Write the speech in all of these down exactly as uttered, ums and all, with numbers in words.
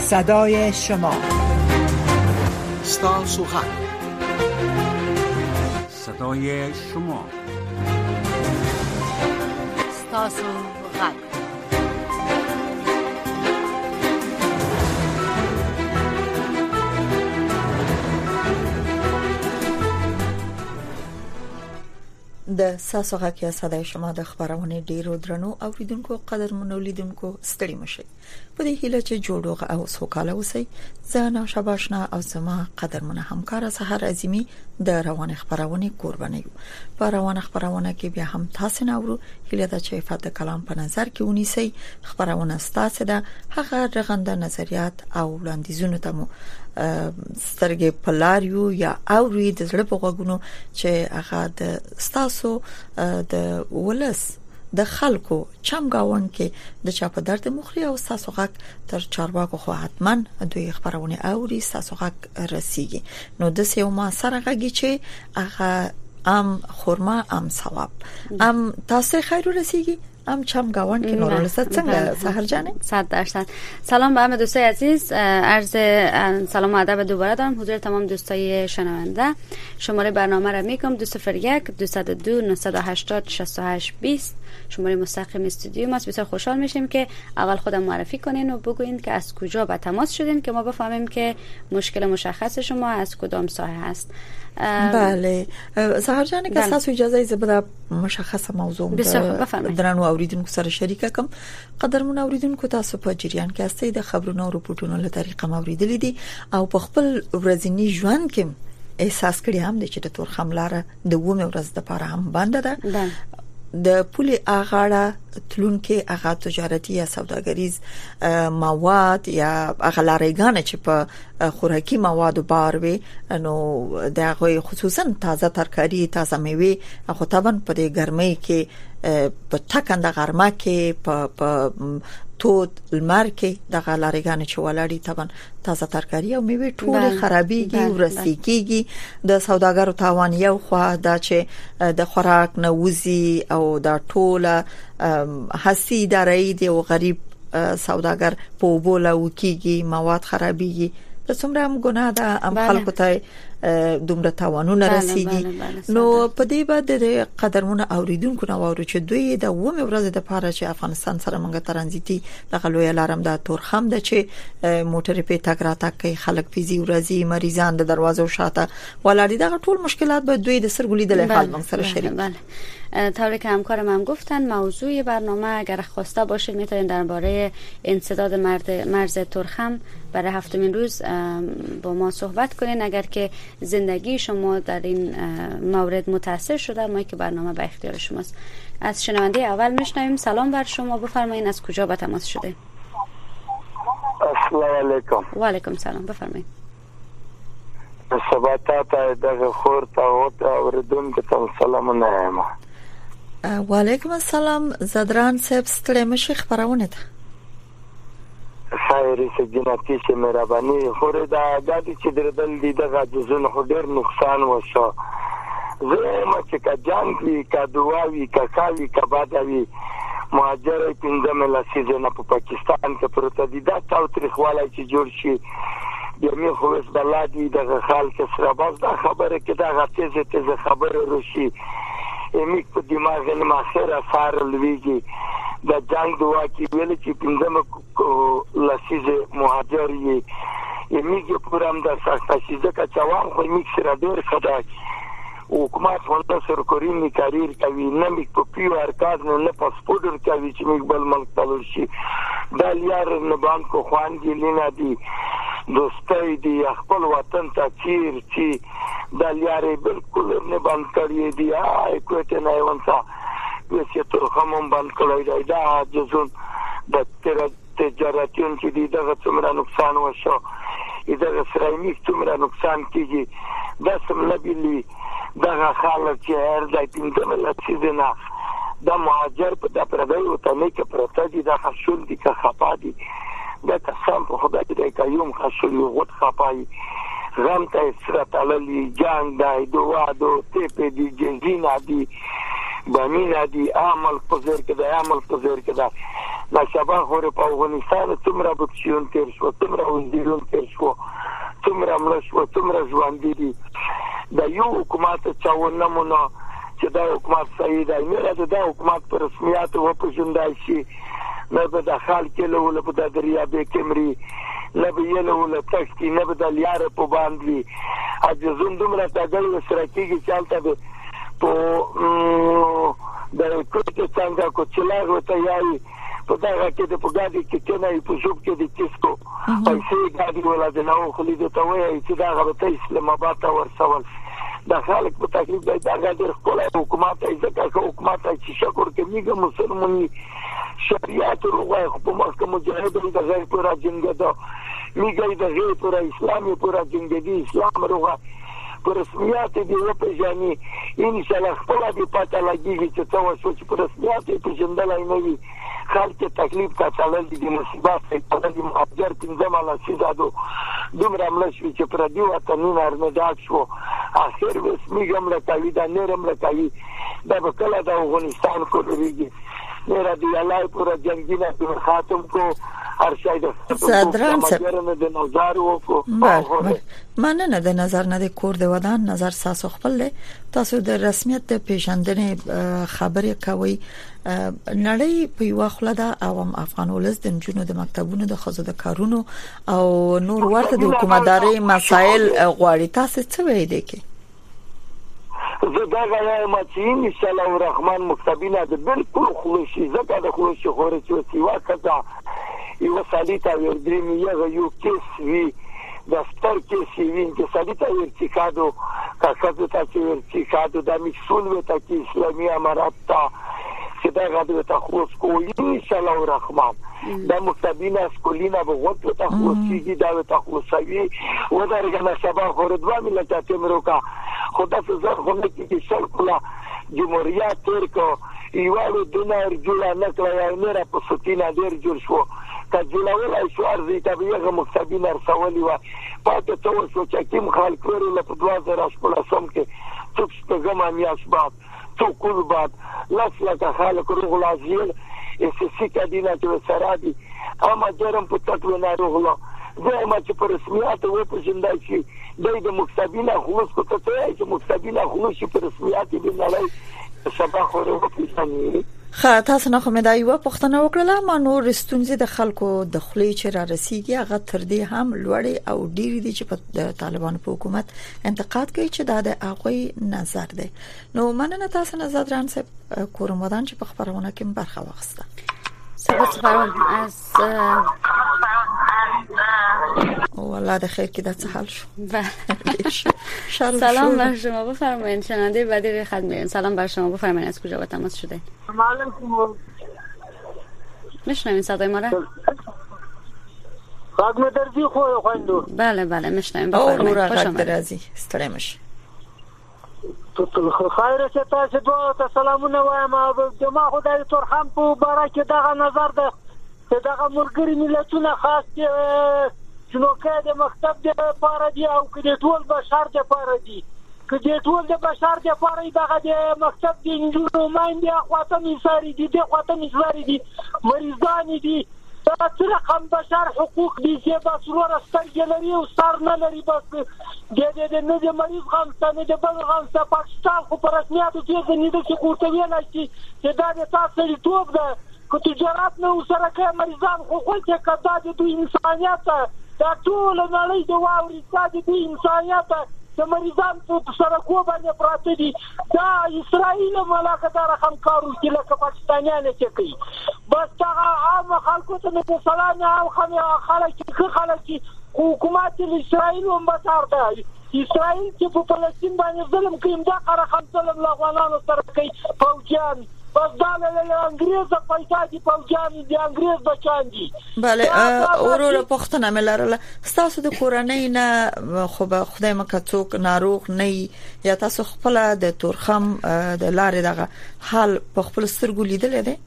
صدای شما، ستاسو غږ، صدای شما، ستاسو غږ. د ساسو غږ یا صدای شما د خبرونه ډیرو درنو اوریدونکو قدرمنو لیدونکو ستړي مشي په دې هیله چې جوړوغه او سوکاله اوسئ. زه شاباشنا او زما قدرمنه همکار سحر عظیمی د روان خبرونه قرباني یو. په روان خبرونه کې بیا هم تاسو نورو هیله د چې فد کلام په نظر کې ونیسئ. خبرونه ستاسو ده، هغه رغنده نظریات او وړاندیزونه ته مو سترګې پلاریو یا اوري د زړه په غوګونو چې هغه د ستاسو د ولس د خلکو چمګاون کې د چا په درد مخري او ستاسو غږ تر چارواکو خو حتمن دوی خبرونه اوري، ستاسو غږ رسیږي. نو د سیو ما سره غږی چې هغه ام خورما ام ثواب ام تاسو خیر رسیږي ام چمگاوان که نورالست څنګه سحر جانه؟ صد درصد. سلام به همه دوستای عزیز، عرض سلام و ادب دوباره دارم حضور تمام دوستای شنونده. شماره برنامه را میگم دو صفر یک دو صفر دو نه هشت هشت شش هشت بیست. شماره مستقیم استودیو ماست. بسیار خوشحال میشیم که اول خودم معرفی کنین و بگوین که از کجا به تماس شدین که ما بفهمیم که مشکل مشخص شما از کدام ساحه هست. بله سحر جان که تاسو اجازه ایزه بده مشخص موضوع درنو اوریدونکو سره شریک کوم. قدرمن اوریدونکو تاسو په جریان کې استئ د خبرونو او رپورټونو له طریقه موریدلې دي او په خپل ورځنی ژوند کې احساس کړی هم دي چې د تور خملاره د ومه ورځ د پاره هم بند ده. د پولي اغاړه تلون کې هغه تجارتي یا سوداګریز مواد یا اغلارېګانې چې په خوراکي موادو بار وي، نو د هغه خصوصا تازه ترکاری، تازه میوه، خو طبعا په دې ګرمۍ کې په ټکنده غرمه کې په په تو المر کې د غلارېګانې چې ولاړی طبعا تازه ترکاری او میوه ټول خرابېږي، ورسېږي. د سوداګرو تاوان یو خو دا چې د خوراک نووزي او د ټوله حسي داري دی او غریب سوداګر په بوله وکيږي، مواد خرابېږي. د څومره هم ګناه ده ام خلکو ته دومره تاوانونه رسیږي. نو په دې باندې د قدرمنه اوریدونکو نو ورو چې دوی د ومه ورځ د پاره چې افغانستان سره منګه ترانزیتي د غلوې لارم د تورخم د چې موټر په تګ راتګ کوي، خلک فيزي ورځي، مریضان د دروازو شاته ولادي، دغه ټول مشکلات به دوی د سرګولې د حال موږ سره شریک. طوری که همکارم هم گفتن موضوع برنامه اگر خواسته باشید میتونید درباره انسداد مرز تورخم برای هفتمین روز با ما صحبت کنین. اگر که زندگی شما در این مورد متاثر شده، ما که برنامه به اختیار شماست. از شنونده اول میشنویم. سلام بر شما، بفرمایید از کجا به تماس شده؟ السلام علیکم. و علیکم سلام، بفرمایید. سباتات دغه خور ته او ته اوریدونکو ته سلام نه. و علیکم السلام. زدران صاحب ستړي مشي خبرونه ده. خیر سجناتی چې مهرباني خور دا د دې چې دربل دي دغه جزونه خو ډیر نقصان وشو. زه ما چې کا جان کی کا دواوی کا کاوی کا بادوی مهاجر پنځم لسیزه نه په پاکستان کې پروت دي. دا تاوتریخواله چې جوړ شي یمه خو اس بلادي دغه خال کې سره باز دا خبره کې دا غتیزه تیزه خبره روشي امیک په دماغ نه ماخره سار لویږي. د جنگ دوا کې ویل چې پنځم لسیزه مهاجر یې امیک پورم د سختشیزه کا چوان خو امیک سره ډیر خدای حکومت ولته سرکوري کاریر کوي، نه میک په پیو ارکاز نه پاسپورت کوي چې میک بل ملک تلل شي. د لیار نه بانکو خوان دي لینا دي دوستای دی خپل وطن ته چیر چې د لیارې بالکل نه بند کړی دی. آی کوته نه ونتا چې تورخم بند کړی دی. دا جزون د تجارتون چې دی دغه څومره نقصان وشو، دغه سرایمی څومره نقصان کیږي. دا سم نبیلی دغه خلک چې هر ځای پینځه لسیزه نه د مهاجر په د پردیو ته نه کې پرته دي. د خشول دي که خپا دي دا قسم په خدای دې کيوم خشول غوت خپای غم ته سره تللی جنگ دای دوا دو ته په دي جنزین دي بامین دي عمل پزر کې د عمل پزر کې دا نشابه خور په افغانستان څومره بکشیون تیر شو څومره وزیرون تیر شو څومره مړه شو څومره ژوندي دي د یو حکومت چاونه مونږ چې دا حکومت صحیح دی نه دا حکومت پر رسمیات وپېژندای شي نه به د خلک له ول په د دریابې کمري نه به یې له ول تختی نه به د لیار په باندې اجازه دومره تاګل سره کېږي چې البته به په د کوټه څنګه کو چلاغ وته یای په دغه کې د پګادي کې کنه په شوب کې د کیسکو پیسې ګاډي ولا د نو خلید ته وایي چې دا غوته اسلام آباد ته ورسول د خلک په تکلیف دی دا د خپل حکومت ځکه چې حکومت چې شکر کې میګه مسلمانۍ شریعت روغه په مخکې مجاهدین د غیر پر جنګ ده میګه د غیر پر اسلامي پر جنګ دي اسلام روغه پر رسمیات دی و په ځاني ان شاء الله خپل دې پاتې لګیږي چې تاسو چې پر رسمیات په جندلای نه وي خلک تکلیف ته تلل دي مصیبت ته د مهاجر پنځم علا سیدادو دومره ملشوي چې پر دې وطنونه ارمداد شو اخر رسمي ګمړه کوي دا نرم راکوي دا به کله د افغانستان کولیږي نه را دی الله پر جنگینه په خاتم کو هر شای د صدران د نظر وکړو مننه د نظر نه د کور د ودان نظر ساسو خپل تاسو د رسمیت د پیژندنې خبرې کوي نړۍ په یو خله د عوام افغان ولس د جنونو د مکتبونو د خزو د کارونو او نور ورته د حکومتداري مسائل غواړي تاسو څه وایي دي کې زه دا غواړم چې ان شاء الله الرحمن مکتبینه د بالکل خلوشي زکه د خلوشي خوري چې سیوا کړه یو سالیتا ورډریم یو یو کیس وی د ستر کیس وی چې سالیتا ورچیکادو کاکادو تا چې ورچیکادو د میسول وتا چې اسلامي امارات تا چې دا غاډه ته خو کوی ان شاء الله الرحمن د مکتبینه سکولینا بغوت ته خو کیږي دا ته خو سوي و دا رګه شباب خوردوا ملت تمروکا خدا څه زه خو نه کیږي شرکلا جمهوریت ترکو ایوالو دونر جوړه نکړه یا نه را په سټینا ډیر جوړ شو کجولاولا شو ارزي طبيعه مکتبینه رسولي و پاتې تو شو چې کوم خلک ورله په دوه زره شپږم کې څوک څنګه مې اسباب تو کول بعد لاسلکه خلک روغلازیل اساسی کدینه چې سرادي اما جرم په تطو نه روغلا زما چې پر رسمیات و په جندای شي د مکتبینه خلوص کو ته چې مکتبینه خلوص په رسمیات دي نه لای سبا خو ورته ثاني خا تاسو نه کومه دا یو پښتنه وکړه ما نور ستونزې د خلکو د خلی چې را رسیدي هغه تر دې هم لوړې او ډېری دي چې په طالبان په حکومت انتقاد کوي چې دا د هغه نظر دی نو مننه تاسو نظر دران صاحب کوم ودان چې په خبرونه کې برخه واخسته سبت خبرون از والله د خیر کې د څه حال شو سلام بر شما بفرمایید شنونده بدی خدمت سلام بر شما بفرمایید از کجا با تماس شده علیکم میشنوین صدای ما را خدمت درزی خو خوندو بله بله میشنوین بفرمایید خوش آمدید درزی ستړی مش خیر شه تاسو دوه سلامونه وایم جما خدای تور هم په بارکه دغه نظر ده دغه مرګري ملتونه خاص شنو کې د مکتب د پاره دی او کې د ټول بشر د پاره دی کې د ټول د بشر د پاره دغه د مکتب د انجونو ماندې اخواته میساري دي د اخواته میساري دي مریضان دي دا څه رقم بشر حقوق دي چې باسرور سترګې لري او سر نه لري بس د د نه د مریض غم ستنه د بل غم ست پاکستان خو پر رسمیاتو کې نه د کوټه ویل شي چې دا د تاسو توپ ده که تجارت نه سره کې مریضان خو خو چې کدا د انسانيت دا ټول نړۍ د واوري ستاسو د انسانيت د مریضان په سره کو باندې پراته دي دا اسرائیل ملکدار هم کارو چې لکه پاکستانیان چې کوي بس دا عام خلکو ته د سلام او خلک چې خلک حکومت اسرائیل هم بسار ده اسرائیل چې په فلسطین باندې ظلم کوي دا قره هم ظلم افغانانو سره کوي فوجان بس دا له انګريز پیسې دي فوجان دي انګريز بچان دي بله اوروره پښتنه ملره تاسو د کورنۍ نه خو به خدای مکه څوک ناروغ نه یا تاسو خپل د تورخم د لارې دغه حال په خپل سترګو لیدل دي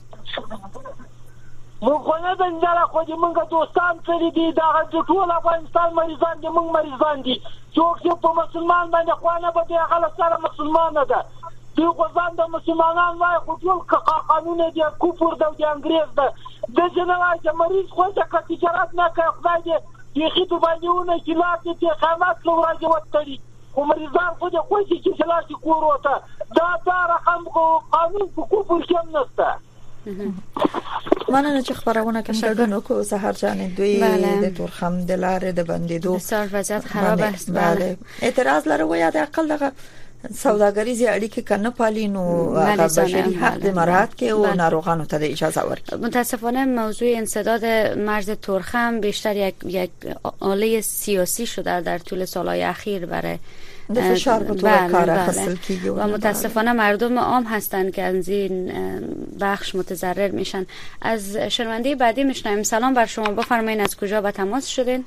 موږ خو نه دنده خو دې موږ دوستان کړی دي دا د ټول افغانستان مریضان دي موږ مریضان دي څوک چې په مسلمان باندې خوانه به هغه سره مسلمان ده دوی غوځان د مسلمانان وای خو ټول قانون دی کفر د انګريز ده د جنوای چې مریض خوځه ک تجارت نه کوي خدای دې یخي د باندېونه چې لاته ته خامات لورځي وټړي خو مریضان خو دې خوځي چې سلاسي کور وته دا دا رقم قانون په کفر کې نشته. مننه چې خبرونه کوم ګډون کو سحر جان دوی د تورخم د لارې د بندیدو بسیار وضعیت خراب است. بله اعتراض لرو یا د عقل دغه سوداګریزي اړیکې کنه پالي نو هغه بشري حق د مراعات کې او ناروغانو ته اجازه ورکړي. متاسفانه موضوع انسداد مرز تورخم بیشتر یک یک آله سیاسی شده در طول سالهای اخیر برای د فشار په توګه کار اخیستل کیږي و متاسفانه مردم عام هستند که از این بخش متضرر میشن. از شنونده بعدی میشنویم. سلام بر شما، بفرمایید از کجا به تماس شدین؟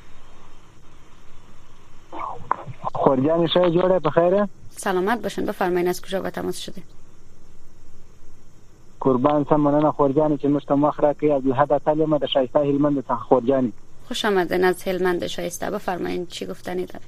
خورجان شای جوړه په خیره. سلامت باشین، بفرمایید از کجا به تماس شدین؟ قربان سم مننه خورجان چې مشته مخره کې عبدالحد تعلیم د شایسته هلمند څخه خورجان. خوش آمدین از هلمند شایسته، بفرمایید چی گفتنی داره؟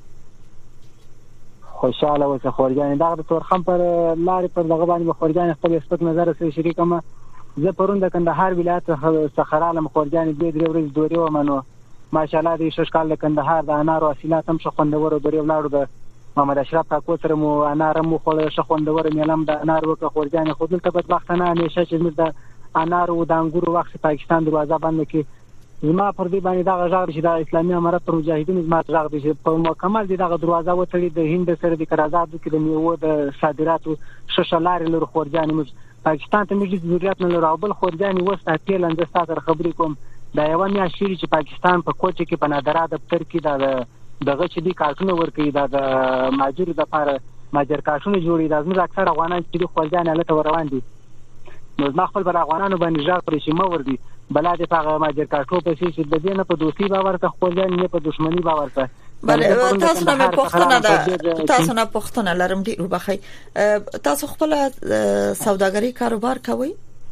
خوشاله اوسه خورجان. دغه تورخم پر لارې پر دغه باندې خورجان خپل سپک نظر سره شریکم. زه پرون د کندهار ولایت څخه رالم خورجان دې درې ورځې دورې و منو. ماشاءالله دې شش کال د کندهار د انارو حاصلات هم خوندور درې ولاړو. د محمد اشرف کاکو سره مو انار مو خو خوندور میلم د انار وکړه خورجان. خو دلته بدبختانه همیشه چې د انارو د انګورو وخت پاکستان دروازه بند کړي. زما پر دې باندې دا غږ چې د اسلامي امارت پر مجاهدینو زما غږ دي چې په مکمل دې دغه دروازه وتړي د هند سره د قرارداد کې د میوه د صادراتو ششلارې لور خورجان موږ پاکستان ته موږ ضرورت نه لرو. بل خورجان وسته تیل اندستا تر خبرې کوم دا یو میا شری چې پاکستان په کوچ کې په نادره دفتر کې دا دغه چې دی کارتونه ورکړي دا د ماجر د لپاره ماجر کارتونه جوړي. دا زموږ اکثر افغانان چې خورجان له ته روان دي نو زما خپل بل افغانانو باندې ځار پرې شي مور دي بل دې هغه ماجر کارتو په شي چې د دې نه په دوستي باور ته خورجان نه په دښمنی باور ته. بله تاسو نه پوښتنه ده تاسو نه پوښتنه لرم ډیر وبخي. تاسو خپل سوداګری کاروبار کوئ؟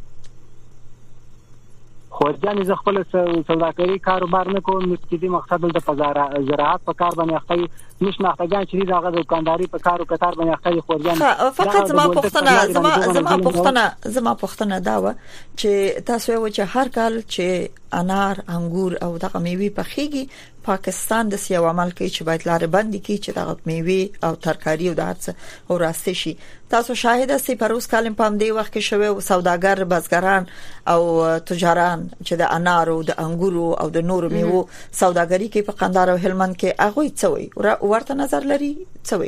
خورجان ز خپل سوداګری کاروبار نه کوم چې دې مقصد د بازار زراعت په کار باندې اخلي نش ناخدګان چې دغه دکانداري په کارو کتار باندې اخلي خورجان. فقط زما پوښتنه زما زما پوښتنه زما پوښتنه دا و چې تاسو یو چې هر کال چې انار انګور او دغه میوه په خيږي پاکستان د سیاو عمل کوي چې باید لارې بندي کړي چې دغه میوه او ترکاری او دارڅ او راسته شي. تاسو شاهد استئ پروس کالم پام دی وخت کې شوه سوداګر بازګران او تجاران چې د انار او د انګورو او د نورو میوه سوداګری کوي په قندهار او هلمند کې هغه څوي ورته نظر لري څوي؟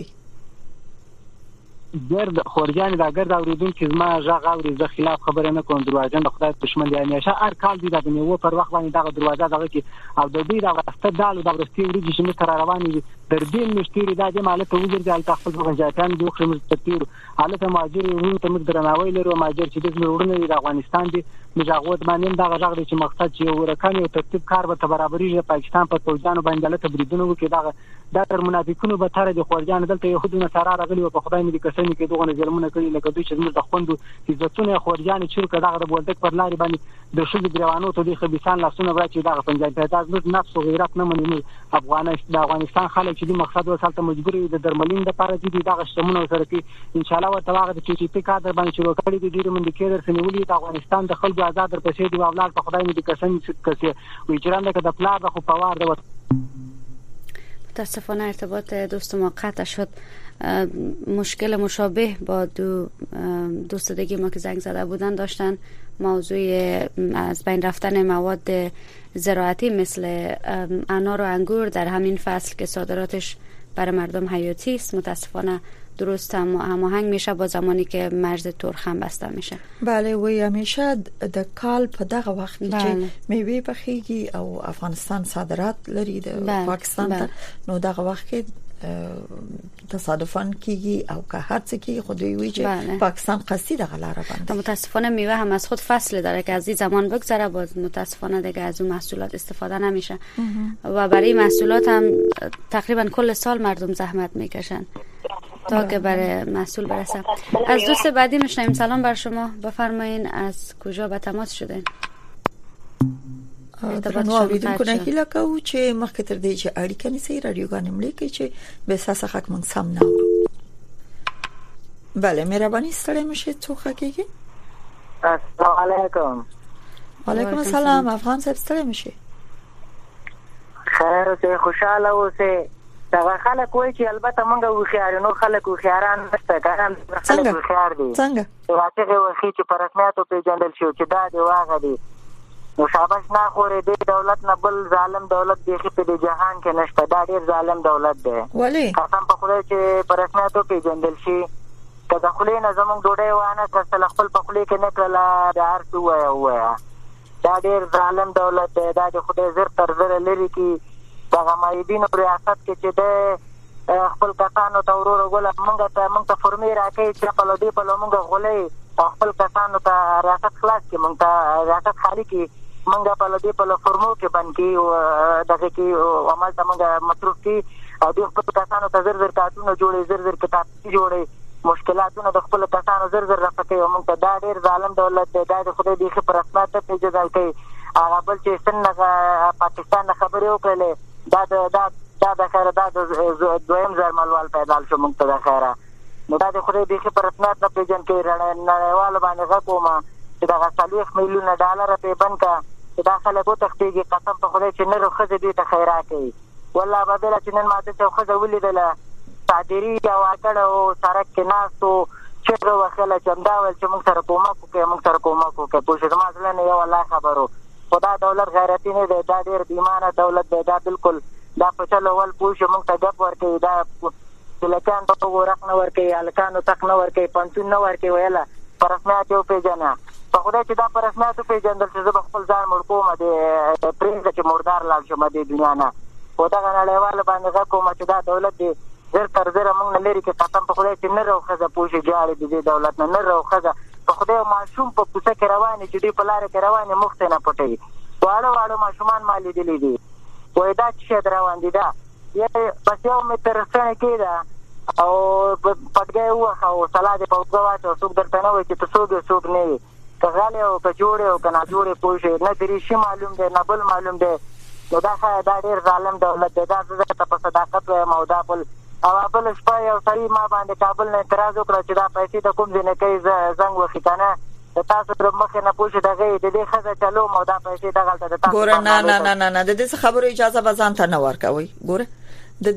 ګرد خورجان دا ګرد اوریدونکو زما ژغ اوري زه خلاف خبره نه کوم. دروازه د خدای دشمن دی همیشه هر کال دی د نیو پر وخت باندې دغه دروازه دغه کې او د دې د واست دالو د ورستي ورږي چې متر روان دي در دې مشتری د دې مالک وګرځي ال تخفل غنجاتان دوه خمس تطیر حالت ماجر ورو ته مدرناوي لري ماجر چې د ورونه د افغانستان دي مجاغوت باندې دغه ژغ چې مقصد چې ورکاني او ترتیب کار به برابرۍ پاکستان په فوجانو باندې له تبریدونو کې دغه د تر منافقونو به تر د خورجان دلته يهودونه سره راغلي په خدای مې قسم کې دغه ظلمونه کوي لکه دوی چې موږ د خوندو عزتونه خورجان چې کړه د بولدک پر لاري باندې د شل ګریوانو ته د خبيسان لاسونه راځي دغه پنځه پیداز نو نفس او غیرت نه مني. افغانستان د افغانستان خلک چې د مقصد وسالته مجبوري د درملین د لپاره دي دغه شتمونه سره کې ان شاء الله وتعالى د چې په کار باندې شروع کړی دي ډیر مند کې درسنیولي د افغانستان د خلکو آزاد در پسې دی اولاد په خدای مې قسم چې وي چې رانده د پلا خو پوار د متاسفانه ارتباط دوست ما قطع شد. مشکل مشابه با دو دوست دیگه ما که زنگ زده بودن داشتن. موضوع از بین رفتن مواد زراعتی مثل انار و انگور در همین فصل که صادراتش برای مردم حیاتی است متاسفانه درست هم هماهنگ میشه با زمانی که مرز تورخم بسته میشه. بله وی همیشه د کال په دغه وخت کې چې میوه بخیږي او افغانستان صادرات لري د پاکستان ته نو دغه وخت کې تصادفاً کیږي او که هر څه کې خودی وی چې پاکستان قصدی دغه لاره باندې. متاسفانه میوه هم از خود فصل داره که از این زمان بگذره باز متاسفانه دیگه از اون محصولات استفاده نمیشه و برای محصولات هم تقریبا کل سال مردم زحمت میکشن تا که برای محصول برسه. از دوست بعدی میشنیم. سلام بر شما، بفرمایین از کجا به تماس شدین؟ نو اوریدونکو نه هیله کوو چې مخکې تر دې چې اړیکه نیسي رادیوګانې ملي کې چې به اساس حق مونږ سم نه اورو. بله مهرباني ستړی مشه څوخه کېږي. السلام علیکم. وعلیکم السلام افغان صاحب ستړی مشه. خیر اوسه خوشاله اوسه. دا خلک وایي چې البته مونږ وخیار نو خلک وخیاران نشته ګران خلک وخیار دي. څنګه؟ راځي وخی چې په رسمیاتو پیژندل شو چې دا دی واغه دي. نو شاباش نه خورې دی دولت نه بل ظالم دولت دی چې په جهان کې نشته. دا ډیر ظالم دولت دی. ولی؟ قسم په خدای چې په رسمیاتو پیژندل شي که د خلې نه زمونږ ډوډۍ وانه کړل خپل په خلې کې نه کړل د هر څه وایي وایي. دا ډیر ظالم دولت دی. دا د خدای زر تر زر لري کې دا مایدین ریاست کې چې د خپل کسانو ته ورور غول مونږ ته مونږ ته فرمې راکې چې په لدی په مونږ غولې خپل کسانو ته ریاست خلاص کې مونږ ته ریاست خالی کې مونږ په لدی په فرمو کې بند کې دغه کې عمل ته مونږ مصروف کې او د خپل کسانو ته زر زر کارتونه جوړې زر زر کتاب جوړې مشکلاتونه د خپل کسانو زر زر راپکې مونږ ته دا ډیر ظالم دولت دی. دا د خدای دی په رسمیت ته پیژندل کوي. هغه بل چې څنګه پاکستان خبرې وکړلې دا دا دا د خیره دا د دویم زرملوال پیدا شو مونږ ته د خیره. نو دا د خدای دی په رسمیت نه پیژن کې نړیوال باندې غوښوم چې دا څلوېښت میلیونه ډالر په بند کا چې دا خلک وتښتېږي. قسم په خدای چې نه روخه دې ته خیره کوي والله بدل چې نن ماته څو خزه ولیدله صادری او اکړه او سرک کې ناسو چې وخله چې دا ول چې موږ سره کومک وکړي موږ سره کومک وکړي په څه مسله نه یو الله خبرو. خدا دولت غیرتی نه دی. دا ډیر بیمانه دولت دی. دا بالکل دا په چلو ول پوښ موږ ته جواب ورکړي. دا لکان په ورق نه ورکړي الکانو تک نه ورکړي پنځون نه ورکړي ویلا پرسمیات یو پیژنه په خدای چې دا پرسمیات پیژندل چې زه خپل ځان مړ کوم د پرېږده چې مردار لاړ شم د دنیا نه. خدا غنړیوال باندې غوښوم چې دا دولت دی زر تر زر موږ نه لري کې قسم په خدای چې نه روخه پوښي جاړي د دولت نه نه روخه په خدای معصوم په کوڅه کې رواني چې دی په لار کې رواني مخ نه پټي واړو واړو ماشومان مالي دي دي وای دا چې روان دي دا یې پس یو متر څنګه کېدا او پټګي وخه او سلاده په وګواچ او څوک درته نه وای چې تاسو د څوک نه کغاله او کجوړه او کنا جوړه پوښي نه دري شي معلوم دی نه بل معلوم دی. نو دا خا دا ډیر ظالم دولت دی. دا زړه ته په صداقت او مودا بل او بل شپه یو سړی ما باندې کابل نه اعتراض وکړ چې دا پیسې د کوم ځای نه کوي زنګ وخی کنه تاسو تر مخه نه پوښتنه دغه د دې خزه چلو مو دا پیسې دغلته د تاسو ګور نه نه نه نه نه د دې خبرو اجازه بزان ته نه ورکوي. ګور د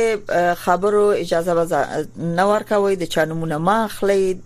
دې خبرو اجازه بزان نه ورکوي د چانمونه ما خلی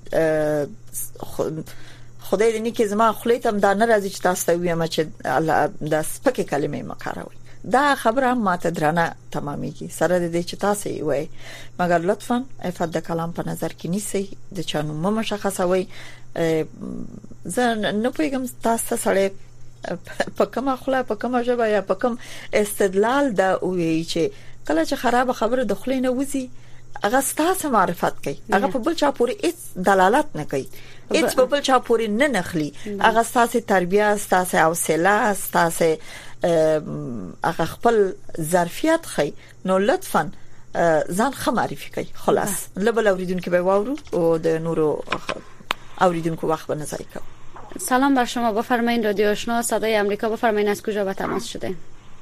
خدای دې نه کې زما خلی تم دا نه راځي چې تاسو ته ویم چې الله د سپکه کلمې مکاروي. دا خبره هم ماته درانه تمامېږي سره د دې چې تاسو یې وای مګر لطفا افاد د کلام په نظر کې نیسئ د چانو مو مشخصوي. زه نه پوهیږم تاسو سره په کومه خلا په کومه ژبه یا په کوم استدلال دا وایي چې کله چې خراب خبره د خلینو وزي هغه ستاسو معرفت کوي هغه په بل چا پورې هیڅ دلالت نه کوي هیڅ په بل چا پورې نه نخلي هغه ستاسو تربیه ستاسو حوصله ستاسو هغه خپل ظرفیت خي. نو لطفا ځان خماري کوي خلاص لبل اوریدونکو به واورو او د نورو اوریدونکو وخت به نظر کوي. سلام بر شما بفرمایید رادیو آشنا صدای آمریکا بفرمایید از کجا به تماس شده؟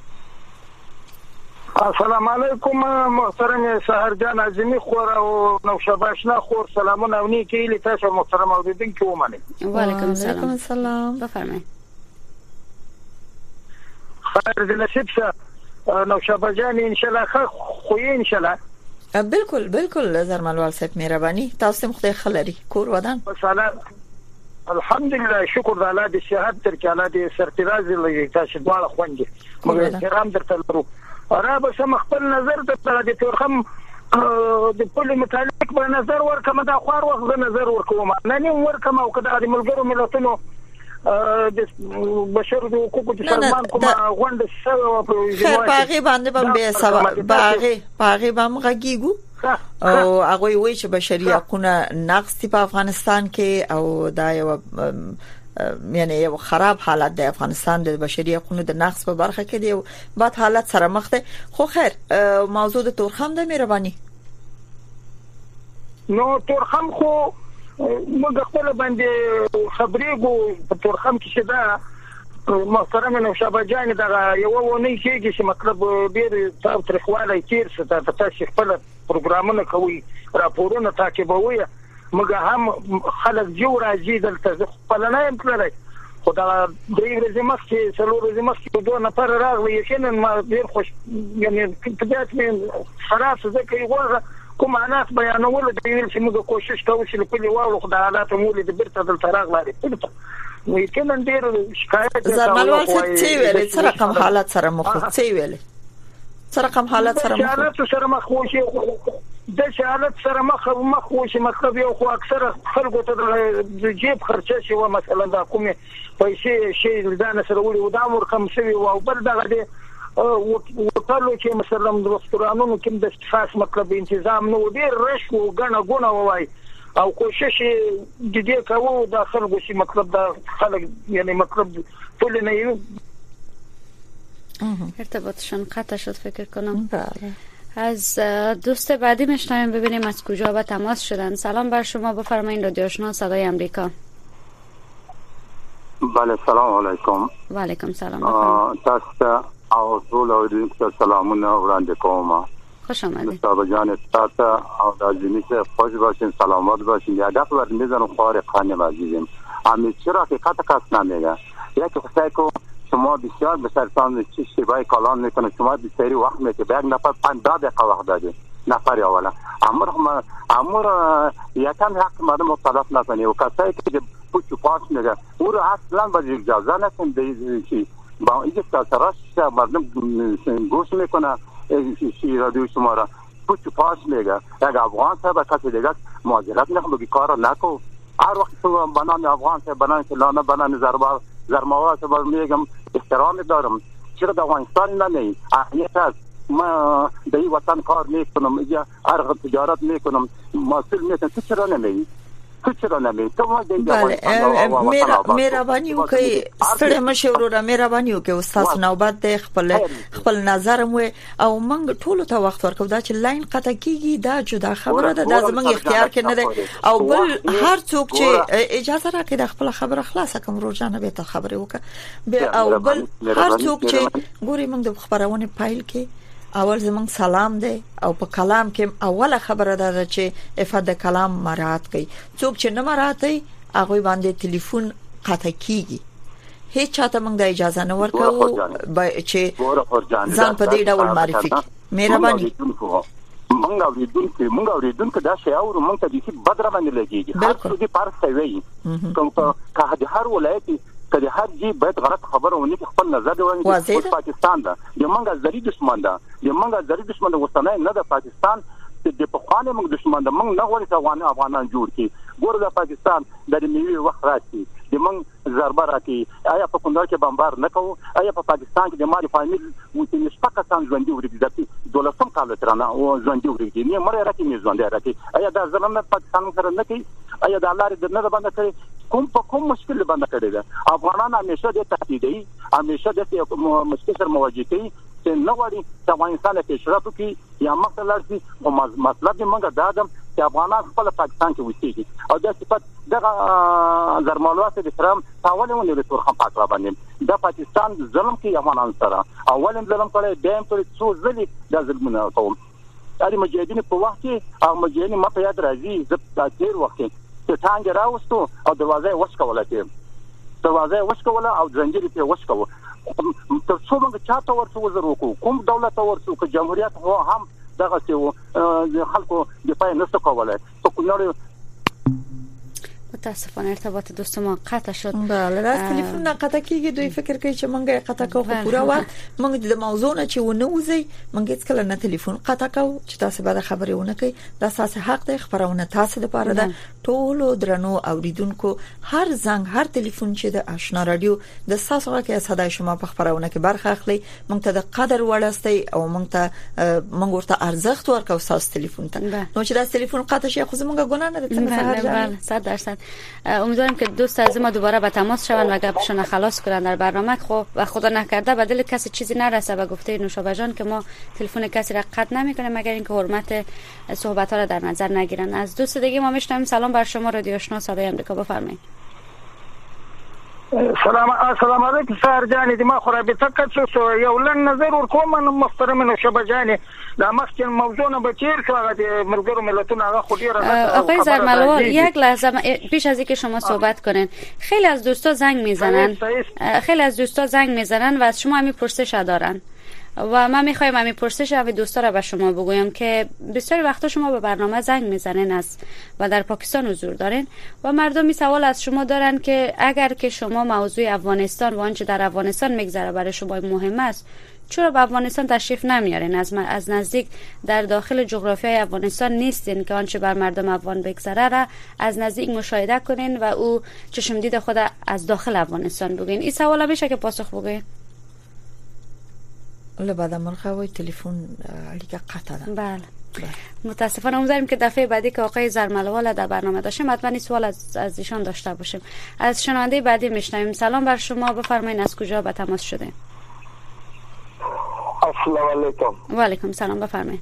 السلام علیکم محترم سحرجان عظیمی خور او نوشابه آشنا خور سلامونه او نیکی لی تاسو محترم اوریدونکو ومنه. و علیکم السلام. السلام بفرمایید. خیر دې نصیب شه نوشابه جان ان شاء الله خو ان شاء الله بالکل بالکل زرملوال صاحب مهرباني تاسو مخته خلري کور ودان سلام الحمدلله شکر د الله دې صحت تر کې الله دې سرتراز لږه تاسو دواړه خوندې موږ احترام درته لرو. را به سم خپل نظر ته د تورخم د پولی متعلق به نظر ورکم دا خور وخت نظر ورکوم نه نه ورکم او کدا د ملګرو ملتونو د بشر د حقوقو د سازمان کومه غونډه شوه په باغی باندې به سبب باغی باغی بام غږیګو او هغه وایي چې بشري حقوقونه نقص دي په افغانستان کې او دا یو یعنی یو خراب حالت د افغانستان د بشري حقوقو د نقص په برخه کې دی بعد حالت سره مخ ده. خو خیر موضوع د تورخم د مهرباني نو تورخم خو موږ خپل باندې خبرې کو په تورخم کې شدا محترم نوشابه جان دا یو ونه کېږي چې مطلب ډیر تاریخواله تیر څه ته تاسو خپل پروګرامونه کوي راپورونه تعقیبوي موږ هم خلک جو راځي دلته خپل نه يم کړی خدا درې ورځې مخکې څلور ورځې مخکې دوه نفر راغلي یقینا ما ډیر خوش یعنی کتابت مې خلاص ځکه یو کوم انا بیانول د ویل چې موږ کوشش کوو چې په لوړ خدای حالات مولې د بیرته دلته راغلي نو یقینا ډیر شکایت زرملوال څه ویل څه رقم حالت سره مخ څه ویل څه رقم حالت سره مخ حالت سره مخ وشي د حالت سره مخ مخ وشي مطلب یو خو اکثر خلکو ته د جیب خرچه شي و مثلا دا کومه پیسې شي ځان سره وړي و دا مور کم شوی او بل دغه دی او ټولو چې مثلا د رستورانونو کې د خاص مطلب تنظیم نو ډیر رش او غنه غونه وای او کوشش د دې کوو د خلکو چې مطلب دا خلک یعنی مطلب ټول نه یو ارتباطشون قطع شد فکر کنم. بله. از دوست بعدی میشنویم ببینیم از کجا به تماس شدن. سلام بر شما، بفرمایید رادیو آشنا صدای امریکا. بله سلام علیکم. و علیکم سلام. تاسو او ټول اوریدونکو ته سلامونه وړاندې کوم. خوش آمدید. مصطفی جان تاسو او د جنیسه خوش باشین، سلامت باشین. یا دغه ورنیزن خارق خانم عزیزم. امید چرا که قطع کس نمیگه. یک خدای کو شما بسیار بسرتان چی شبای کلان میکنه، شما بسیاری وقت میکنه به یک نفر پنجاه دقیقه وقت داده نفر اولا امر امر یکم حق مردم مطلب نکنی و کسایی که پوچ پاس میگه او رو اصلا باید اجازه نکن چی با اینکه تاثیرش مردم گوش میکنه چی رادیو شما را پوچ پاس میگه یک افغان صاحب کسی دیگه مهاجرت نکنه بگی کار نکو هر وقت تو بنام افغان صاحب بنام فلانه بنام زربا زرموات با میگم احترام دارم چرا در افغانستان نمی اهمیت است ما در این وطن کار میکنم یا ارغ تجارت میکنم مسئول میکنم تو چرا نمی تو چرا نمی تو ما بله مهرباني وکي ستړي مشوره مهرباني وکي استاد نوبت د خپل خپل نظر مو او موږ ټول ته وخت ورکو دا چې لاین قطع کیږي دا جدا خبره ده د زمنګ اختیار کې نه ده او بل هر څوک چې اجازه راکړي د خپل خبره خلاصه کوم روزانه به ته خبره وکړه او بل هر څوک چې ګوري موږ د خبرونه پایل کې اول زمنګ سلام دی او په کلام کې اوله خبره ده چې افاده کلام مراعات کوي څوک چې نه مراعاتي هغه باندې ټلیفون قطع کیږي هیڅ چاته موږ د اجازه نه ورکو چې ځان په دې ډول معرفي کړي مهرباني مونږ اوریدونکو مونږ اوریدونکو دا شی او مونږ ته د بدر باندې لګیږي هر څه دې پارس کوي کوم که د هر ولایت کله هر جی باید غلط خبره ونی که خپل نظر دی ونی پاکستان دا د منګه زری دشمن دا د منګه زری دشمن د وسنه نه د پاکستان د په خوانه موږ دشمن دا موږ نه غواړو چې افغان افغانان جوړ کی ګور د پاکستان د میوي وخت راځي د موږ ضربه راکې آیا په کندهار کې بمبار نه کوو آیا په پاکستان کې د ماري فامیل و چې نشپاکستان ژوندۍ ورګي د دولتم کال ترانه او ژوندۍ ورګي نه مړ راکې نه ژوندۍ راکې آیا د ظلم پاکستان سره نه کوي آیا د الله دې نه باندې کوي کوم په کوم مشکل باندې کړی دا افغانان همیشه د تهدیدي همیشه د مشکل سره مواجه کوي چې نه غواړي چې افغانستان کې پیشرفت وکړي یا مخالفت شي او مطلب یې موږ دا دم چې افغانان خپل پاکستان کې وسیږي او د صفات دغه زرمالوات د کرام تاولونه د تورخم پاکلا باندې د پاکستان ظلم کې افغانان سره اولم ظلم کړي دیم پر څو ځلې د ظلمونه کوم اړي مجاهدین په وخت کې او مجاهدین ما په یاد راځي د تیر وخت ته څنګه راوستو او دروازه وښکوله ته دروازه وښکوله او ځنجیر ته وښکوله تر څو موږ چاته ورته وزر وکړو کوم دولت ورته کو جمهوریت هو هم دغه څه خلکو د پای نسته کوله په کونړ متاسفانه ارتباط دوست ما قطع شد. بله راست تلفن قطع کیږي دوی فکر کوي چې مونږه قطع کوو خو پورا وخت مونږ د موضوع نه چې ونوځي مونږ هیڅ کله نه تلیفون قطع کوو چې تاسو به خبرې ونه کوي دا تاسو حق دی خبرونه تاسو د پاره ده ټولو درنو اوریدونکو هر زنګ هر تلیفون چې د آشنا رادیو د تاسو کې صداي شما په خبرونه کې برخه اخلي مونږ ته د قدر وړاستي او مونږ ته مونږ ورته ارزښت ورکو تاسو تلیفون ته نو چې دا تلیفون قطع شي خو زمونږ ګناه نه ده بله صد درصد. امیدوارم که دوست از ما دوباره به تماس شوند و گپشون خلاص کنند در برنامه. خب و خدا نکرده به دل کسی چیزی نرسه و گفته نوشابه جان که ما تلفن کسی را قطع نمی‌کنیم مگر اینکه حرمت صحبت ها را در نظر نگیرن. از دوست دیگه ما میشنویم. سلام بر شما رادیو آشنا صدای آمریکا، بفرمایید. سلام السلام علیکم سار جانې د ما خو رابطه کړ شو یو لن نظر ورکوم نو محترم شبه جانې د مخکې موضوع نه بچیر شو هغه د ملګرو ملتونو هغه خو ډیره آقای زرملوال یک لحظه پیش از اینکه شما صحبت کنین خیلی از دوستا زنگ میزنن خیلی از دوستا زنگ میزنن و از شما همین پرسش دارن و من میخوایم همین پرسش همین دوستا را به شما بگویم که بسیاری وقتا شما به برنامه زنگ میزنین از و در پاکستان حضور دارین و مردم می سوال از شما دارن که اگر که شما موضوع افغانستان و آنچه در افغانستان میگذره برای شما مهم است چرا به افغانستان تشریف نمیارین؟ از از نزدیک در داخل جغرافیای افغانستان نیستین که آنچه بر مردم افغان بگذره را از نزدیک مشاهده کنین و او چشمدید خود از داخل افغانستان بگین. این سوال میشه که پاسخ بگین؟ له بعد مرخوی تلفن اړیکه قطع ده. بله. متاسفانه امیدواریم که دفعه بعدی که آقای زرملوال در برنامه داشتیم حتما این سوال از از ایشان داشته باشیم. از شنونده بعدی میشنویم. سلام بر شما، بفرمایید از کجا به تماس شدین؟ السلام علیکم. و علیکم سلام، بفرمایید.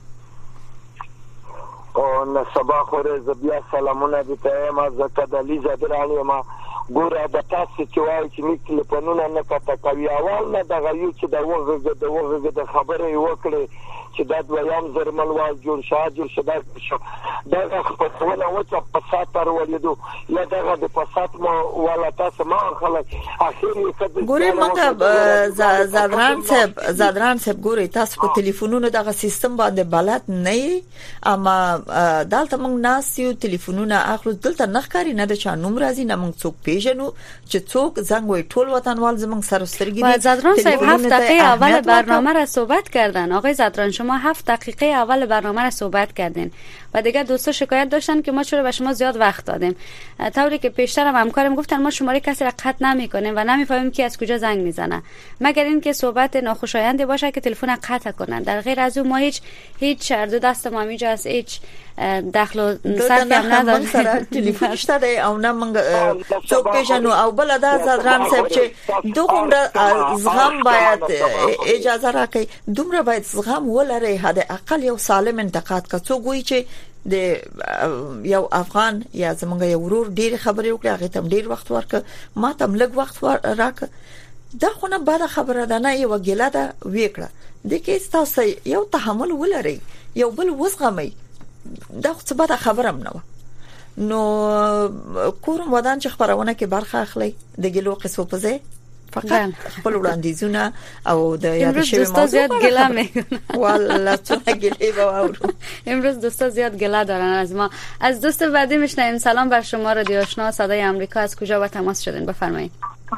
او نصبا خوره زبیا سلامونه دي ته ما زکدلی زدرانی ما ګوره د تاسو چې وایي چې می تلیفونونه نه کته کوي اول نه دغه یو چې د وغه د وغه د خبرې وکړي چې د دویم زرملوال جوړ شاه جوړ شدا شو دغه خپلونه وڅ په ساتر ولیدو یا دغه د پسات مو ولا تاسو ما خلک اخیری کده ګوره موږ زادران صاحب زادران صاحب ګوره تاسو په تلیفونونو دغه سیستم باندې بلد نه اما دالته موږ ناس یو تلیفونونه اخلو دلته نخکاری نه د چا نوم راځي نه موږ څوک پیژنو چې څوک زنګ وای ټول وطنوال زموږ سر سترګې دي. زادران صاحب هفت دقیقه اول برنامه را صحبت کردن. آقای زادران شما هفت دقیقه اول برنامه را صحبت کردین و دیگه دوستا شکایت داشتن که ما چرا به شما زیاد وقت دادیم. طوری که پیشترم همکارم گفتن ما شماره کسی را قطع نمی‌کنیم و نمی‌فهمیم کی از کجا زنگ میزنه مگر اینکه صحبت ناخوشایندی باشه که تلفن قطع کنن. در غیر از اون ما هیچ هیچ دو دست ما میجا از هیچ دخل و صرفی هم نداریم. سره تلیفون شته او نه موږ څوک پیژنو او بل دا زادران صاحب چې دومره زغم باید اجازه راکړي دومره باید زغم ولري حد اقل یو سالم انتقاد کا څوک وایي چې د یو افغان یا زمونږ یو ورور ډیر خبرې وکړي هغه تم ډیر وخت ورک ما تم لږ وخت راک دا خو نه بعد خبره ده نه یو ګیله ده وکړه د کې تاسو یو تحمل ولري یو بل وزغمي دا خو څه بده خبره نه نو کوم ودان چې خبرونه کې برخه اخلي د ګلو قصو په ځای فقط خپل وړاندیزونه او د یاد شوی موضوع زیاد ګلا میکنه والله څه ګلې باور امروز دوستا زیاد گله دارن از ما. از دوست بعدی میشنویم. سلام بر شما رادیو آشنا صدای آمریکا، از کجا با تماس شدین؟ بفرمایید.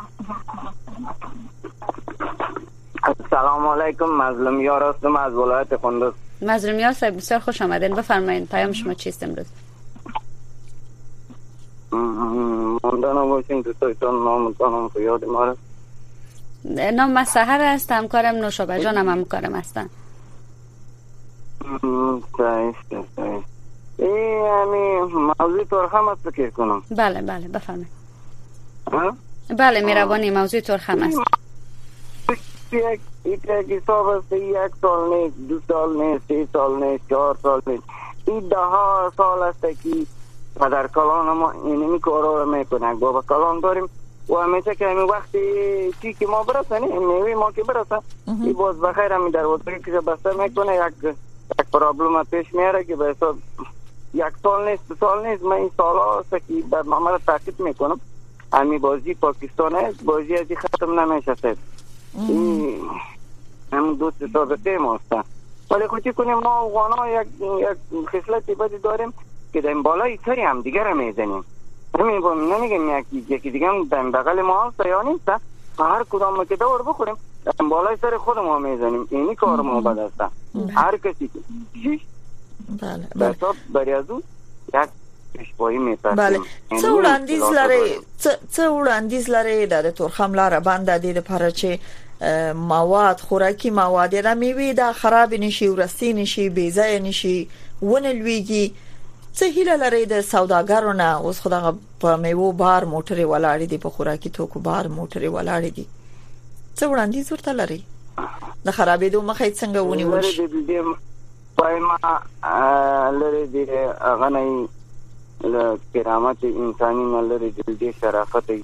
السلام علیکم، مظلوم یار هستم از ولایت کندوز. مظلوم یار صاحب بسیار خوش آمدین، بفرمایید. پیام شما چیست امروز؟ ماندانا باشین دوستایتان نامتانم که یاد ماره. نام من سحر است، همکارم نوشابه جانم همکارم هستن. سایست سایست ای امی موضوع ترخم است بکر کنم. بله بله بفرمایید. بله میروانی موضوع ترخم است. یک یک حساب است، یک سال نیست، دو سال نیست، سه سال نیست، چهار سال نیست، این ده ها سال است که در کلان ما اینمی کارا رو میکنه. بابا کلان داریم و همیشه که همین وقتی چی که ما برسه نه میوی ما که برسه این باز بخیر همی در وطنی که بسته میکنه یک یک پرابلم پیش میاره که به حساب یک سال نیست دو سال نیست. من این سال هاست که بر ما را تاکید میکنم همی بازی پاکستان است، بازی ازی ختم نمیشه سید این همین دوست سابقه ما هستن. ولی خوچی کنیم ما افغان ها یک, یک خصلتی بدی داریم که در بالای سری هم دیگر رو میزنیم. همین با نمیگم یکی یکی دیگه هم در بغل ما هست یا نیست، هر کدام که دور بخوریم در بالای سر خود ما میزنیم. اینی کار ما بد است. هر کسی که بله بله برای از اون یک پیشبایی میترسیم. بله څه وړاندیز لري څه وړاندیز لري د تورخم لاره باندې د لپاره چې مواد خوراکي مواد د میوې د خراب نشي ورستي نشي بیځای نشي ونه لويږي. څه هیله لري د سوداګرو نه؟ اوس خدای په میوه بار موټرې ولاړې دي، په خوراکي توکو بار موټرې ولاړې دي، څه وړاندیز ورته لري؟ د خرابېدو مخه څنګه ونیول شي؟ پای ما لري د غنۍ کرامت انساني نه لري د شرافت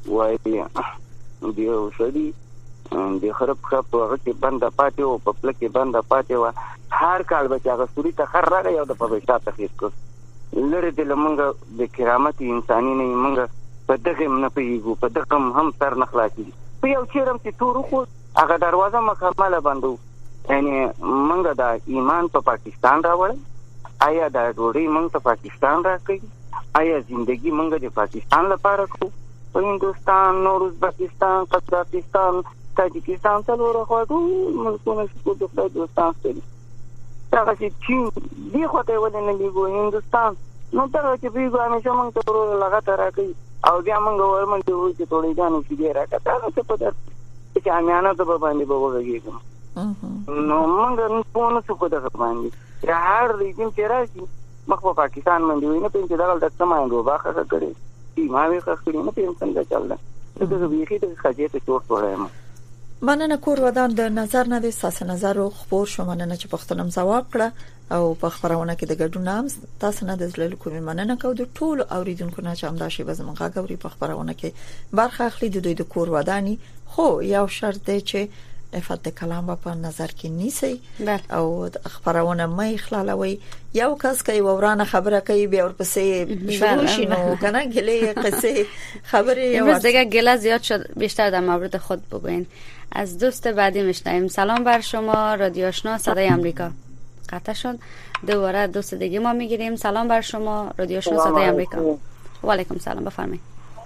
وای دیو شدی د خراب خراب هغه کې بنده پاتې او په پله کې بنده پاتې و هر کال به هغه سوري ته خر راغی او د پوهشتا ته خېس کو لری د لمنګ د کرامت انساني نه منګ په دغه نه پیګو په دغه هم سر نخلاصي په یو چیرم چې تور خو هغه دروازه مکمله بندو یعنی منګ د ایمان په پا پاکستان راوړ آیا د ډوړی منګ ته پاکستان راکړي آیا ژوندۍ منګ د پاکستان لپاره کو په هندستان نور ازبکستان قزاقستان تاجکستان څلور خواږه ملکونه چې د خپل دوستان سره هغه چې دی خو ته ولې نه دیګو هندستان نو دا چې بیګو همیشه موږ ته ورو لګا راکړي او بیا موږ ورمن ته وایي چې ټولې ځانو چې راکړه دا څه په دې چې امانت به باندې به وګورئ نو موږ نو په نو څه په دې باندې یا هر دې چې راځي مخ په پاکستان باندې ویني په چې دا د سماندو باخه کړی چې ما وی خاصه نه په څنګه چلل دا به یې د خاجه ته چور وړایم مننه کور ودان د نظر نه د ساس نظر او خبر شو مننه چې پښتنم جواب کړه او په خبرونه کې د ګډون نام تاسو نه د زلل کومې مننه کو د ټول اوریدونکو نه چې هم دا شی بزمغه غوري په خبرونه کې برخه اخلي د دوی د کور ودانی خو یو شرط دی چې افت کلام په نظر کې نیسي او خبرونه مې خلالوي یو کس کوي ورانه خبره کوي بیا ورپسې شروع شي نو کنه گله قصه خبره امروز دیگه گله زیاد شد بیشتر در مورد خود بگوین. از دوست بعدی میشنویم. سلام بر شما رادیو آشنا صدای آمریکا. قطع شد. دوباره دوست دیگه ما میگیریم. سلام بر شما رادیو آشنا صدای آمریکا. و علیکم سلام بفرمایید.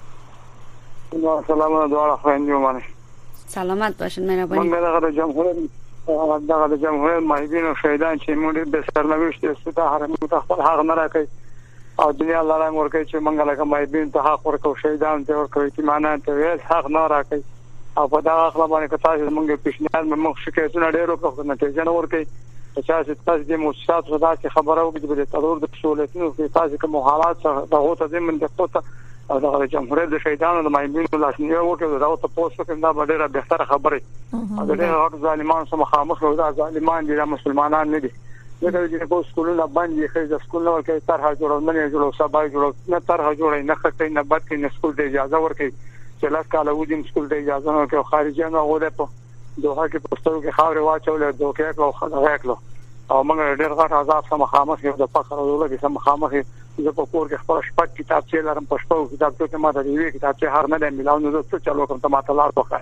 سلام دوباره خوانجومانه. سلامت باشید مهربانی. من دغه جمهوریت دغه جمهوریت ماهیبین او شهیدان چې موږ به سرنوشت است ته هر موږ خپل حق نه راکړي او دنیا الله را ورکړي چې موږ لکه ماهیبین ته حق ورکړو شهیدان ته ورکړي چې معنا ته ویل حق نه راکړي او په دا خپل باندې کتاب موږ پیشنهاد موږ شکایتونه ډېر وکړو نتیجه نه ورکړي چې تاسو د مؤسسات صدا چې خبره وکړي د تضور د سہولتونو په تاسو کوم حالات دغه ته زمين د قوت او د جمهوریت د شهیدانو د مایمینو لاسنیوي وکړي دا ته پوسټ کوم دا ډېره بهتره خبره او د هغه ظالمان سره مخامخ او دا ظالمان دي مسلمانان نه دي دغه چې په سکولونو باندې خېز سکولونو کې طرحه جوړول نه جوړول سبا جوړول نه طرحه جوړي نه خطې نه بد کې نه سکول د اجازه ورکړي چې لاس کاله ودیم سکول د اجازه نه ورکړي خارجيانو غوډه په دوه کې پوسټرو کې خاورې واچول دوه کې او خدای کړو او موږ ډېر غټ عذاب سره مخامخ یو د فقر او دولت سره مخامخ زه په کور کې خپل شپږ کتابچې لرم په شپږ کتابچو کې ما د دې کتابچې هر نه ملاو نو څه چلو کوم ته ما تلار وکړ.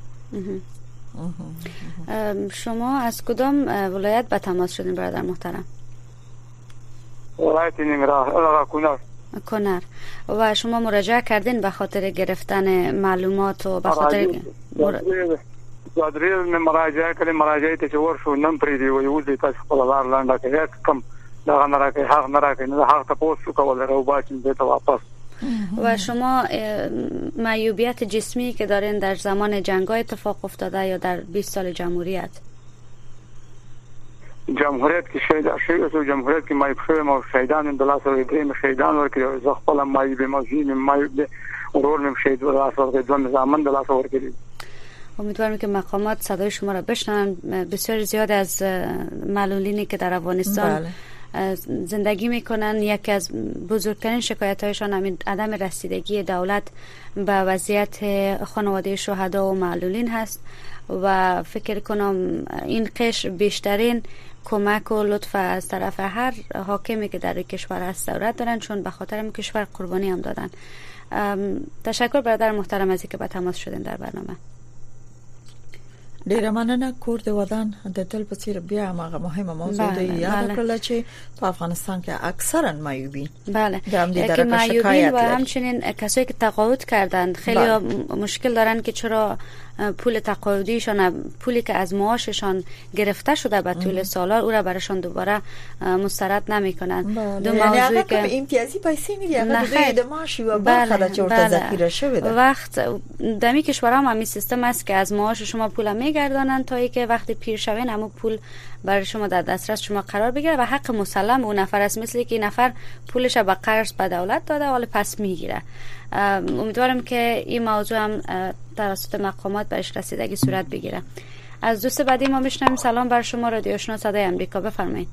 شما از کدام ولایت به تماس شدین برادر محترم؟ ولایت نیمروز کنر. کنر. و شما مراجعه کردین به خاطر گرفتن معلومات و به خاطر زادری مراجعه کردیم مراجعه ته ورشو نن پرې دی ویو دې تاسو خپل لار لاندې کې کم دا نه راکې حق نه راکې نه حق تاسو کول راو باشین دې ته واپس. و شما معیوبیت جسمی که دارین در زمان جنگ‌ها اتفاق افتاده یا در بیست سال جمهوریت؟ جمهوریت کې شهید شوی او جمهوریت کې مایب شوی مو شهیدان د لاس ورې دریم شهیدان ورکړي زه خپل مایب مزین مایب ورور مم شهید لاس ورکړي ځم زمان د لاس ورکړي. امیدوارم که مقامات صدای شما را بشنوند. بسیار زیاد از معلولینی که در افغانستان بله. زندگی میکنن یکی از بزرگترین شکایت‌هایشان همین عدم رسیدگی دولت به وضعیت خانواده شهدا و معلولین هست و فکر کنم این قش بیشترین کمک و لطف از طرف هر حاکمی که در کشور هست دولت دارن چون به خاطر این کشور قربانی هم دادن. تشکر برادر محترم از اینکه به تماس شدین در برنامه. ډیره مننه کور د ودان د تل په څیر بیا هغه مهمه موضوع دی یاد کړل چې په افغانستان کې اکثرا معیوبین بله که معیوبین و همچنین کسایی که تقاعد کردند خیلی مشکل دارن که چرا پول تقاعدیشان پولی که از معاششان گرفته شده به طول سال‌ها او را براشون دوباره مسترد نمی‌کنن. دو موضوعی که به امتیازی پیسې میدی هغه د معاش و برخه د چورت ذخیره شوی ده. وقت دمی کشورها هم همین سیستم است که از معاش شما پول میگردانند تا اینکه وقتی پیر شوین همون پول برای شما در دسترس شما قرار بگیره و حق مسلم اون نفر است، مثل که این نفر پولش به قرض به دولت داده ولی پس میگیره. امیدوارم که این موضوع هم توسط مقامات بهش رسیدگی صورت بگیره. از دوست بعدی ما میشنویم. سلام بر شما رادیو آشنا صدای آمریکا بفرمایید.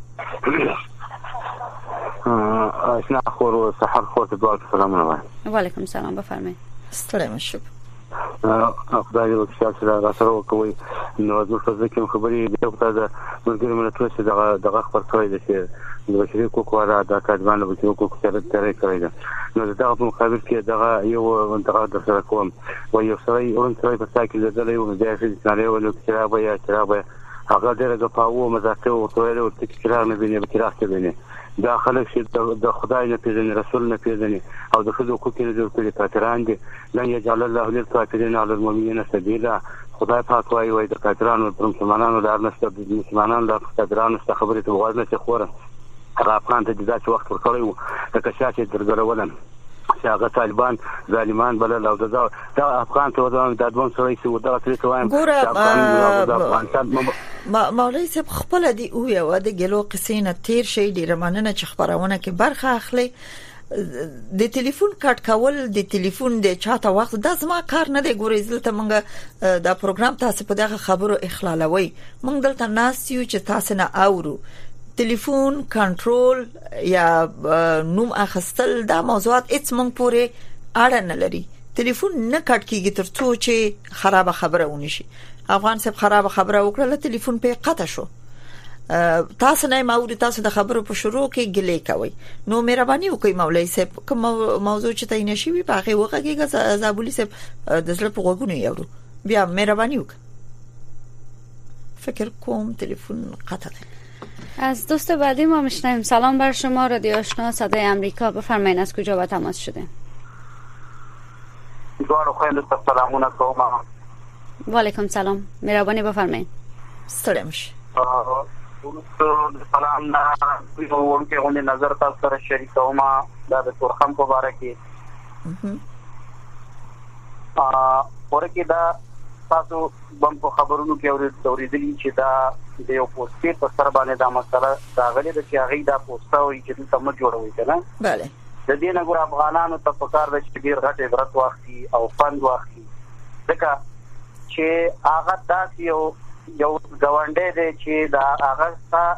آشنا خور و سحر خور دوال سلام علیکم. و علیکم سلام بفرمایید. ستړي مشه خدای دې وکړي چې دا سره وکوي نو زه څه کوم خبرې دې په تاسو مرګ ملتوي چې دغه دغه خبر کوي چې د بشري حقوقو را د کډوالو بشري حقوقو سره ترې کوي نو دا په مقابل کې دغه یو دغه د سره کوم و یو سړی اون سړی په ساکي لیدلې و د دې سره ولو چې را به چې را به هغه درګه پاو مزاته او تویل او تکرار نه بیني به راځي بیني دا خلک چې د خدای نه پیژني رسول نه پیژني او د خدای حقوق نه جوړ کړي کاتران دي لن يجعل الله للكافرين على المؤمنين سبيلا خدای پاک وايي وای د کاترانو پر مسلمانانو د ارنسته د مسلمانانو د کاترانو څخه خبرې ته وغواړي چې خوره هغه افغان ته د ځای وخت ورکړی و د کشاشه درګرولن چې هغه طالبان ظالمان بلل او دا دا افغان ته د دادوان سره چې ودا ترې ته وایم ما مولوی صاحب خپل دی او یو د ګلو قصینه تیر شي ډیر مننه چې خبرونه کې برخه اخلي د ټلیفون کارت کول د ټلیفون د چاته وخت د زما کار نه دی ګورې زلته مونږ دا پروګرام تاسو په دغه خبرو اخلالوي مونږ دلته ناس یو چې تاسو نه اورو ټلیفون کنټرول یا نوم اخستل دا موضوعات هیڅ مونږ پورې اړه نه لري ټلیفون نه کټ کیږي ترڅو چې خراب خبره ونی شي افغان صاحب خراب خبره وکړه ټلیفون په قطع شو تاسو نه ماوري تاسو د خبرو په شروع کې ګلې کوي نو مهرباني وکړئ مولوی صاحب کوم موضوع چې تای نشي وي په هغه وخت کې زابولي صاحب د زړه په غوګونو یورو بیا مهرباني وکړئ فکر کوم ټلیفون قطع ده. از دوست بعدی ما میشنویم. سلام بر شما رادیو آشنا صدای آمریکا، بفرمایید از کجا با تماس شده؟ دوارو خیلی سلامونه کوم. و علیکم سلام، مهربانی بفرمایید. سلام شه. سلام نه ورته غونډه نظر تاسو سره شریکوم دا د تورخم په اړه کې. ا ورکه دا تاسو بم په خبرونو کې اورېدلې چې دا د یو پوسټ په سر باندې دا مسله دا غلي د چې هغه دا پوسټ او چې تم جوړوي کنه. bale. د دې نه ګور افغانانو ته په کار د چې ډیر غټه عبرت واخلي او فند واخلي. ځکه چې هغه داسې یو یو ګاونډي دی چې دا هغه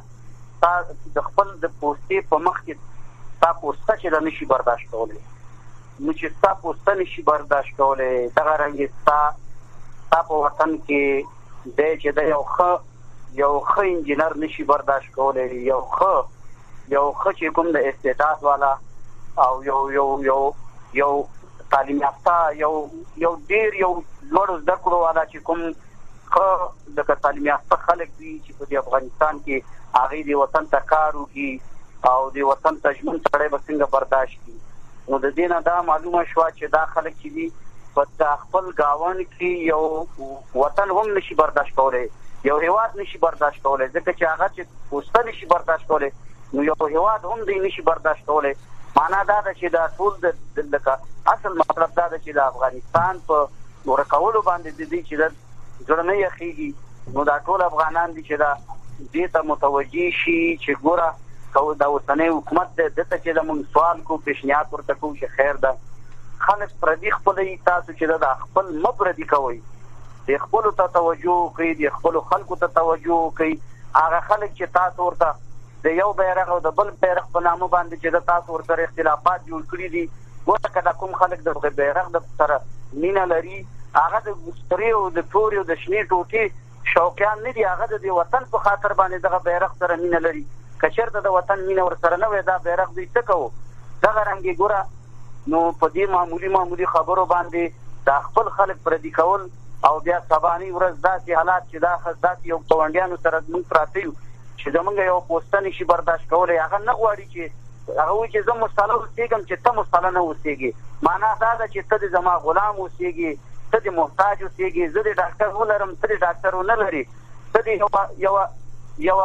تا د خپل د پوسټ په مخ کې تا پوسټ چې د نشي برداشت کولای. نو چې تا پوسټ نشي برداشت کولای دا رنګ تا تا په وطن کې د چې د یو ښه یو ښه انجینر نشي برداشت کولای، یو ښه یو ښه چې کوم د استعداد والا او یو یو یو یو تعلیم یافته یو یو ډیر یو لوړ زده کړو والا چې کوم ښه د تعلیم یافته خلک دي چې په افغانستان کې هغه دی وطن ته کار وکړي او دی وطن ته ژوند سره به څنګه برداشت کړي. نو د دې نه دا معلومه شو چې دا خلک چې دي په خپل گاون کې یو وطن هم نشي برداشت کولای، یو هیواد نشي برداشت کولای، ځکه چې هغه چې پوسټ نشي برداشت کولای نو یو هیواد هم دی نشي برداشت کولای. معنا دا ده چې دا ټول د لکه اصل مطلب دا ده چې د افغانستان په ورکولو باندې د دې چې د ځړنې یخیږي نو دا ټول افغانان دي چې دا دې ته متوجي شي چې ګوره کو دا اوسنۍ حکومت د ته چې د مونږ سوال کو پیشنهاد ورته کوو چې خیر ده خلک پردي خپلې تاسو چې دا خپل مبردي کوي د خپل ته توجه کوي د خپل خلکو ته توجه کوي. هغه خلک چې تاسو ورته د یو بیرغ او د بل بیرغ په نامه باندې چې تاسو ورته اختلافات جوړ کړی دي ورته کله کوم خلک د بیرغ د سره مینه لري هغه د مستری او د توري او د شنی ټوټي شوقیان نه دي، هغه د وطن په خاطر باندې دغه بیرغ سره مینه لري. کچرته د وطن مینه ور سره نه وي دا بیرغ دوی څه کوو دغه رنګي ګوره. نو په دې معمولی معمولی خبرو باندې د خپل خلک پردي کول او بیا سباني ورځ داسې حالات چې دا خاص یو کوانډیانو سره موږ پراته یو چې زمونږ یو پوسټ نشي برداشت کولای. هغه نه غواړي چې هغه وایي چې زه مستعله اوسېږم چې ته مستعله نه اوسېږي. معنا دا ده چې ته د زما غلام اوسېږي، ته د محتاج اوسېږي، زه د ډاکټر ولرم ته د ډاکټر ونه لري، ته د یو یو یو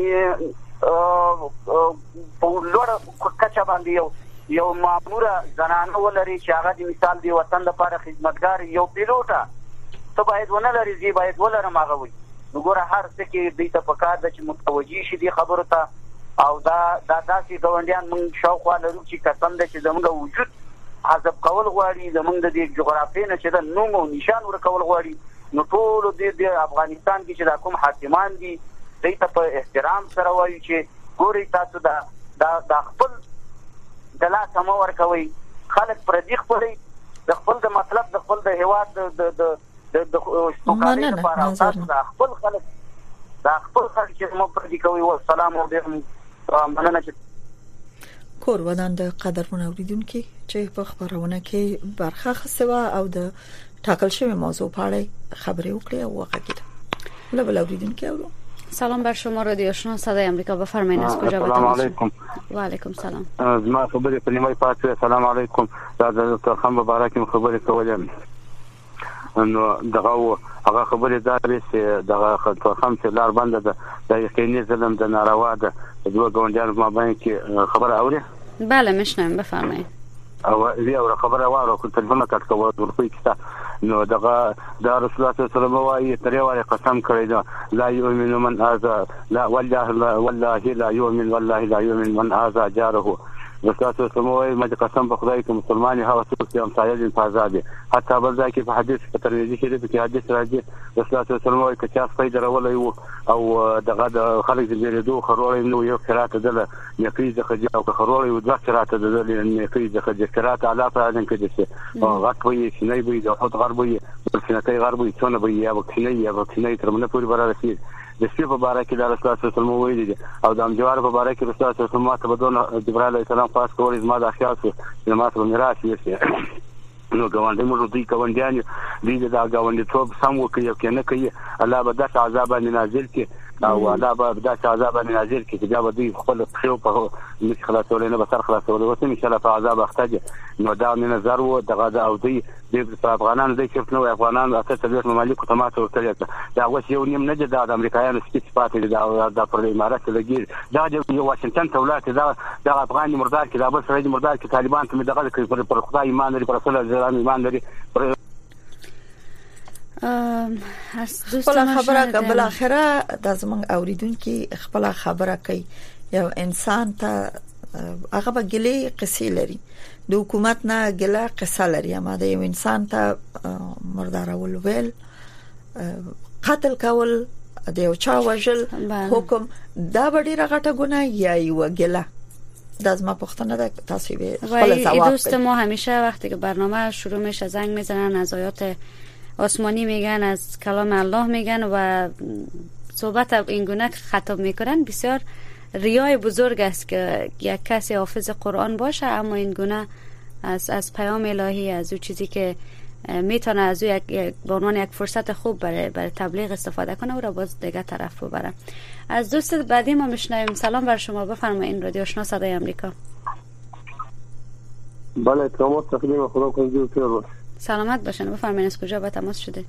په لوړه کچه باندې یو یو ماموره زنانه ولري چې هغه د مثال دی وطن لپاره خدمتګار یو پیلوټه ته باید ونه لري زی باید ولرم هغه وي. نو ګوره هر څه کې دوی ته پکار ده چې متوجي شي دې خبرو ته او دا دا داسې ګاونډیان موږ شاوخوا لرو چې قسم ده چې زموږ وجود حذف کول غواړي، زموږ د دې جغرافیې نه چې د نوم او نشان ورکول غواړي. نو ټول د افغانستان کې چې دا کوم حاکمان دي دوی ته په احترام سره وایي چې ګورئ تاسو دا دا خپل د لاس مو ورکوي خلک پردي خپلې د خپل د مطلب د خپل د هیواد د د د د سوکالۍ لپاره تاسو د خپل خلک د خپل خلک چې مو پر دې کوي او سلام او دې مننه چې کور ودان د قدرمن اوریدونکو چې په خبرونه کې برخه خسوا او د ټاکل شوی موضوع په اړه خبرې وکړي او وغږیده له بل اوریدونکو اورو. سلام بر شما رادیو آشنا صدای آمریکا، بفرمایید از کجا به تماس شدید؟ سلام علیکم. و علیکم سلام. از ما خبری په نیمه پاتې سلام علیکم. دا د دکتور خان مبارک خبرې کولم. نو دغه هغه خبرې دا لري چې دغه دکتور خان چې لار بنده ده د یقیني ظلم د ناروا ده د دوه ګوندانو په مابین کې خبره اوري؟ بله میشنم، بفرمایید. او وی او خبره واره کو تلفون کټ کوو ورپوي کیسه نو دغه د رسول الله صلی الله علیه وسلم وايي تریواره قسم کړی دا لا یؤمن من هذا لا والله والله لا یؤمن والله لا یؤمن من هذا جاره. رسول الله صلی الله علیه وسلم وايي مې قسم په خدای کې مسلمان هغه څوک چې امثال په عذاب حتی بل ځای کې په حدیث په ترمذی کې د حدیث راځي رسول الله صلی الله علیه وسلم وايي چې تاسو پیدا راولای او دغه د خلک د ډېرو خرولې نو یو قرات ده یقین د خجا او خرولې او د قرات ده د یقین د خجا قرات اعلی فرادن کې دي او غټ وي چې نه وي د خود غربي ورسنتي غربي څونه وي یا وکینه یا وکینه ترمنه پوری برابر شي د سپي په باره کې د رسول الله صلی الله علیه وسلم ویلي او د امجوار په باره کې رسول الله صلی الله علیه وسلم ته بدون جبرائیل علیه السلام خاص کول ما د اخیاس چې ما سره میراث یې نو ګوندې موږ دوی ګوندیان دي دا ګوندې ټوب سم وکړي او کنه کوي الله به د عذاب نازل کې او الله به د عذاب نازل کې چې دا به دوی خپل خو په مخ خلاصول نه به سر خلاصول وته ان شاء الله په عذاب اخته نو دا نه نظر و دغه د او دی د افغانانو د کیف نو افغانانو اته تبلیغ ممالک ته ماته ورته دا اوس یو نیم نه د امریکایانو سپیڅ پاتې دا د پر امارات لګیر دا د واشنگټن دولت دا د افغان مردار کې دا بل سره د مردار کې طالبان ته دغه کوي پر خدای ایمان لري پر رسول الله ایمان لري خپل خبره قبل اخره د زمنګ اوریدونکو خپل خبره کوي یو انسان ته هغه بګلې قصې لري د حکومت نه ګله قصه لري اما د یو انسان ته مردارول ویل قتل کول د یو چا وژل حکم دا ډیره غټه ګناه یا یو ګله د زما پختنه ده تاسو به خپل جواب دوست ما همیشه وقتی که برنامه شروع میشه زنگ میزنن از آیات آسمانی میگن از کلام الله میگن و صحبت این گونه خطاب میکنن بسیار ریای بزرگ است که یک کسی حافظ قرآن باشه اما این گونه از از پیام الهی از اون چیزی که میتونه از او یک به عنوان یک فرصت خوب برای برای تبلیغ استفاده کنه و را باز دیگه طرف ببره. از دوست بعدی ما میشنویم. سلام بر شما، بفرمایید. رادیو آشنا صدای آمریکا. بله تماس تقدیم خدا کنید دکتر. سلامت باشین، بفرمایید از کجا با تماس شده؟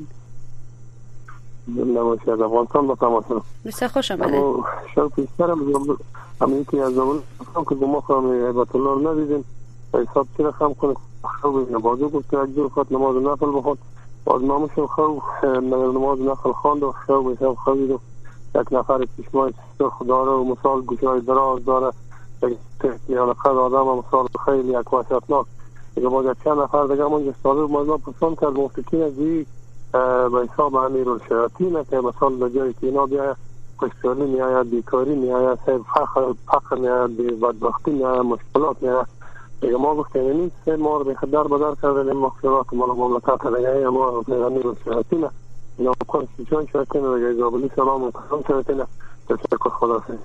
نمایش از افغانستان با تماس شده. بسیار خوش آمدید. اما شب پیشترم امیتی از زمان که ما خواهم عبادت الله ندیدیم حساب چرا خم کنه خوب نمازو گفت که اجور خواهد نماز نفل بخواد باز نامشون خوب نماز نفل خواند و خوب حساب خوبی رو یک نفر پیشمای سرخ داره و مثال گوشای دراز داره یا لقد آدم و مثال خیلی یک وحشتناک دیگه باز یک چند نفر دیگه منجا ساله ما پسند کرد مفتکین از دی به حساب امیر الشیاطینه که مثال در جایی که اینا بیاید خوشتالی میاید بیکاری میاید فقر فقر میاید بدبختی میاید مشکلات میاید دیگه ما گفتیم نیست ما رو به خدر بدر کردن این مخصوصات مال مملکت دیگه ما امیر الشیاطینه اینا کنستیتیون شیاطینه دیگه ایزابلی سلام و قسم شیاطینه تشکر خدا خیلی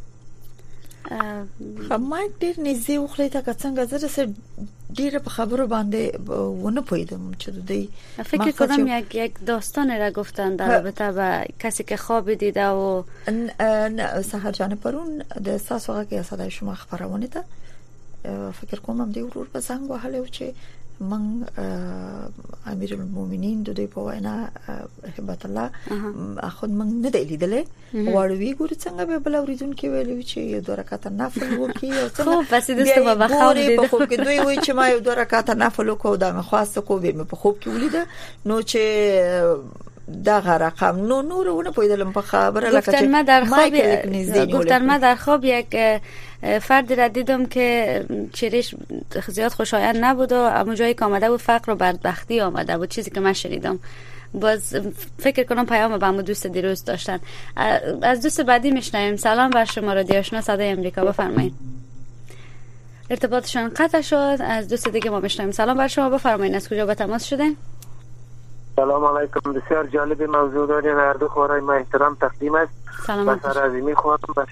خب ما ډیر نږدې وخلې تا څنګه زره سره ډیر په خبرو باندې ونه پویدم چې دوی فکر کنم یک یک داستان را گفتن در رابطه با کسی که خواب دیده و سحر جان پرون د ساسو هغه صدای شما خبرونه ده فکر کوم دی ورور په څنګه وهله چې من امیر المؤمنین د دوی په وینا هبت الله اخد من نه دی لیدلې وړوي ګور څنګه به بل اوریدونکو ویلو چې یو دوه رکعات نفل وکي او څنګه خو پس دسته ما بخواب دي په خوب کې دوی وایي چې ما یو دوه رکعات نفل وکاو دا مې خواسته کو به مې په خوب کې ولیده نو چې دا رقم نو نور ونه پویدلم په خبره لکه گفتن ما در خواب گفتن ما در خواب یک فرد را دیدم که چهرهش زیاد خوشایند نبود و اما جایی که آمده بود فقر و بدبختی آمده بود چیزی که من شنیدم باز فکر کنم پیام با هم دوست دیروز داشتن. از دوست بعدی میشنویم. سلام بر شما رادیو آشنا صدای آمریکا، بفرمایید. ارتباطشان قطع شد. از دوست دیگه ما بشنویم. سلام بر شما، بفرمایید از کجا به تماس شدین؟ سلام علیکم. بسیار جالب موضوع دارین. هر دو خورای ما احترام تقدیم است. سلام. بسر عظیمی خورم باش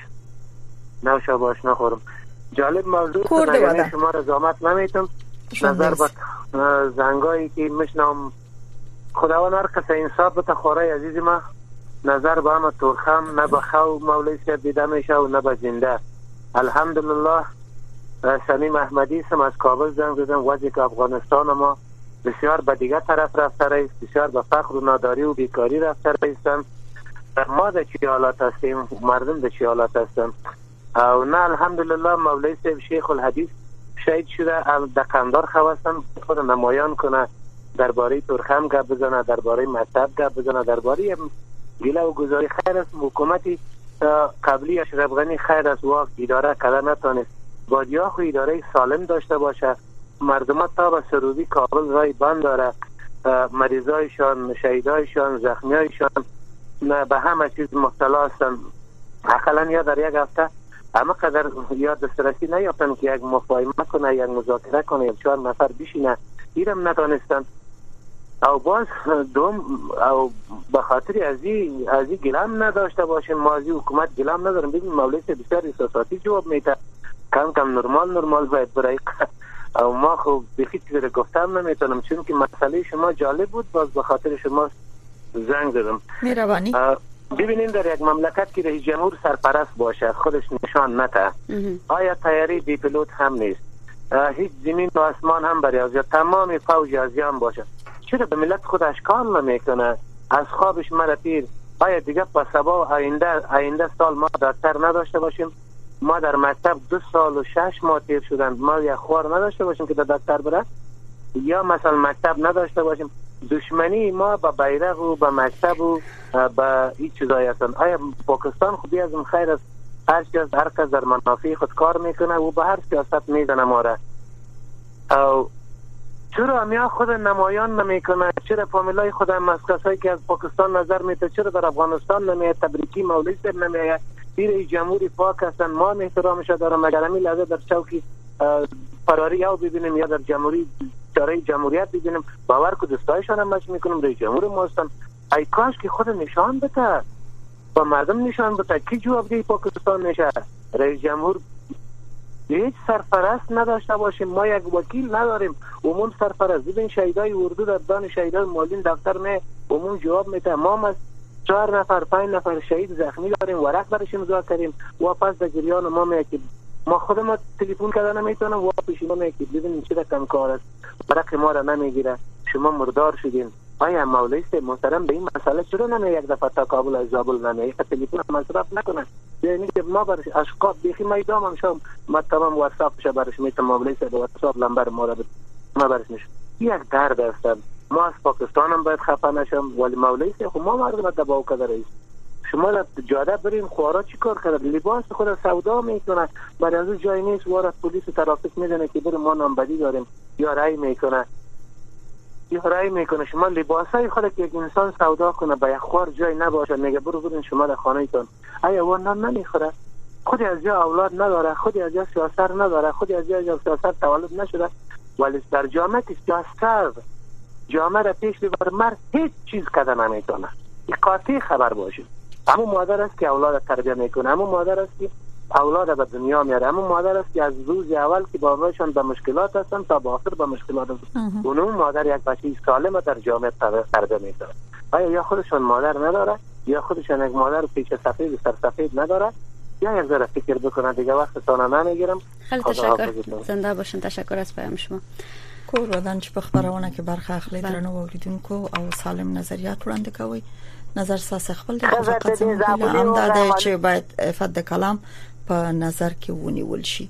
نوشا باش نخورم. جالب موضوع یعنی شما را زامت نمیتم. نظر به زنگایی که میشنم خداوند هر کس انصاف بده. خورای عزیز ما نظر به همه تورخم نه به خو مولوی صاحب دیده میشه و نه به زنده. الحمدلله سمیم احمدی هم از کابل زنگ زدم. وضعی که افغانستان ما بسیار به دیگه طرف رفته است، بسیار به فقر و ناداری و بیکاری رفته است. ما در چه حالات هستیم، مردم در چه حالات هستن. او نه الحمدلله مولوی صاحب شیخ الحدیث شهید شده. در قندار خواستن خود نمایان کنه، درباره ترخم گپ بزنه، درباره مذهب گپ بزنه، درباره گله و گذاری. خیر است حکومتی قبلی اشرف غنی خیر است واقع اداره کردن نتونست. بادیا خو اداره سالم داشته باشه. مردم تا به سرودی کابل رای بند داره. مریضایشان، شهیدایشان، زخمیایشان به همه چیز مبتلا هستن. اقلا یا در یک هفته اما قدر یا دسترسی نیافتن که یک مفاهمه کنه، یک مذاکره کنه، یک چهار نفر بشینه. ایرم نتونستن. او باز دوم او به خاطر ازی ازی گلم نداشته باشیم. ما ازی حکومت گلم نداریم. ببین مولوی بسیار احساساتی جواب میده. کم کم نرمال نرمال باید برای او ما خب بخی چیزی گفتم نمیتونم چون که مسئله شما جالب بود. باز به خاطر شما زنگ زدم. مهربانی. ببینین در یک مملکت که رئیس جمهور سرپرست باشه خودش نشان نده. آیا تیاری بی پیلوت هم نیست؟ هیچ زمین و آسمان هم برای از تمام فوج ازیان باشه. چرا به ملت خود اشکال نمیکنه؟ از خوابش مره پیر. آیا دیگه پس سبا آینده آینده سال ما دکتر نداشته باشیم؟ ما در مکتب دو سال و شش ماه تیر شدن. ما یک خوار نداشته باشیم که در دکتر بره؟ یا مثلا مکتب نداشته باشیم؟ دشمنی ما با بیرق و با مکتب و با هیچ چیزایی هستن. آیا پاکستان خودی از این خیر است؟ هر کس هر کس در منافع خود کار میکنه و به هر سیاست میزنه ما را. او چرا امیا خود نمایان نمیکنه؟ چرا فامیلای خود هم از کسایی که از پاکستان نظر میده چرا در افغانستان نمیاد؟ تبریکی مولوی صاحب نمیاد؟ رئیس جمهوری پاک هستن. ما احترامش دارم. مگر همین لحظه در چوکی فراری یا ببینیم یا در جمهوری چاره جمهوریت ببینیم باور کو دوستایشان هم مش میکنم رئیس جمهور ما هستن. ای کاش که خود نشان بده با مردم نشان بده کی جوابدهی پاکستان میشه. رئیس جمهور هیچ سرپرست نداشته باشیم. ما یک وکیل نداریم. عموم سرپرست ببین شهیدای اردو در دان شهیدای مالین دفتر نه عموم جواب میده. ما از چهار نفر پنج نفر شهید زخمی داریم. ورق برش امضا کردیم. واپس در جریان ما میگه ما خود ما تلفن کردن نمیتونم و پیشینو میگه ببینین چه رقم کار است. ورق ما را نمیگیره. شما مردار شدین. آیا مولوی صاحب محترم به این مسئله چرا نمی یک دفعه تا کابل از زابل نمی تلفن مصرف نکنه؟ یعنی که ما برش اشقاق بیخی میدام هم شام ما تمام واتساپش برش میتونم مولوی صاحب واتساپ نمبر ما را ما برش میشه. یک درد است. ما از پاکستان هم باید خفه نشم ولی مولوی صاحب ما مردم دباو کرده رئیس. شما در جاده برین خوارا چی کار کرده؟ لباس خود سودا میکنه. برای از جای نیست وارد پلیس و ترافیک میدونه که بریم ما نامبدی داریم یا رای میکنه یا رای میکنه. شما لباسای خود که یک انسان سودا کنه به یک خوار جای نباشه میگه برو برین شما در خانه تون. آیا اون نان نمیخوره؟ خودی از جا اولاد نداره، خودی از جا سیاست نداره، خودی از جا سیاست تولد نشده ولی در جامعه که سیاست جامعه را پیش ببر مرد هیچ چیز کده نمیتونه. این قاطع خبر باشید. همون مادر است که اولاد تربیت میکنه. همون مادر است که اولاد به دنیا میاره. همون مادر است که از روز اول که باباشون به مشکلات هستن تا به آخر به مشکلات هستن. اون مادر یک بچه سالم در جامعه تربیت میکنه. آیا یا خودشون مادر نداره یا خودشون یک مادر پیش سفید سر سفید نداره یا یک ذره فکر بکنه. دیگه وقت تانا نمیگیرم. خیلی تشکر. زنده باشین. تشکر از پیام شما. کور ودان چې په خبرونه کې برخه اخلي درنو اوریدونکو او سالم نظریات وړاندې کوي. نظر ساس خپل د فقط هم دا دی چې باید افت د کلام په نظر کې ونیول شي.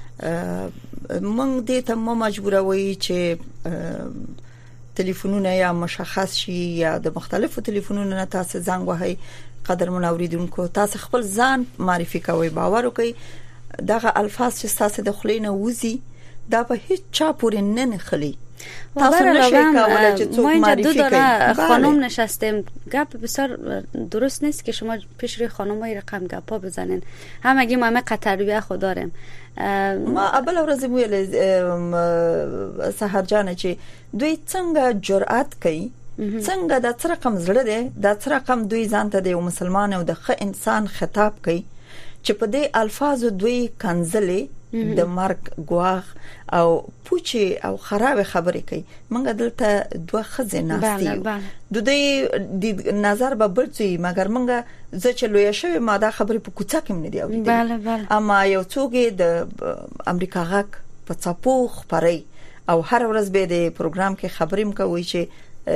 موږ دې ته مو مجبوروي چې ټلیفونونه یا مشخص شي یا د مختلفو ټلیفونونو نه تاسو زنګ وهي. قدرمن اوریدونکو تاسو خپل ځان معرفي کوئ. باور وکړئ دغه الفاظ چې تاسو د خلینو وزي دا به هیڅ چا پورې نه نخلي تاسو نشئ کولای چې څوک معرفی کړي. خانم نشستیم، گپ بسیار درست نیست که شما پیش روی خانمای رقم گپا بزنین. همگی ما همه قطریه خود داریم. ما اول ورځ ویل سحر جان چې دوی څنګه جرأت کوي، څنګه د څه رقم زړه دی، د څه رقم دوی ځان ته د یو مسلمان او د ښه انسان خطاب کوي چې په دې الفاظو دوی کنځلې د مرګ ګواغ او پوچی او خراب خبرې کوي. منګه دلته دوه خزې ناستي د دې د نظر به بلځي، مګر منګه زه چې لوی شوی ما دا خبرې په کوڅه کې نه دی اوریدلې. اما یو څوک د امریکا غاک په څاپو خبري او هر ورځ به د پروګرام کې خبرې مکوي چې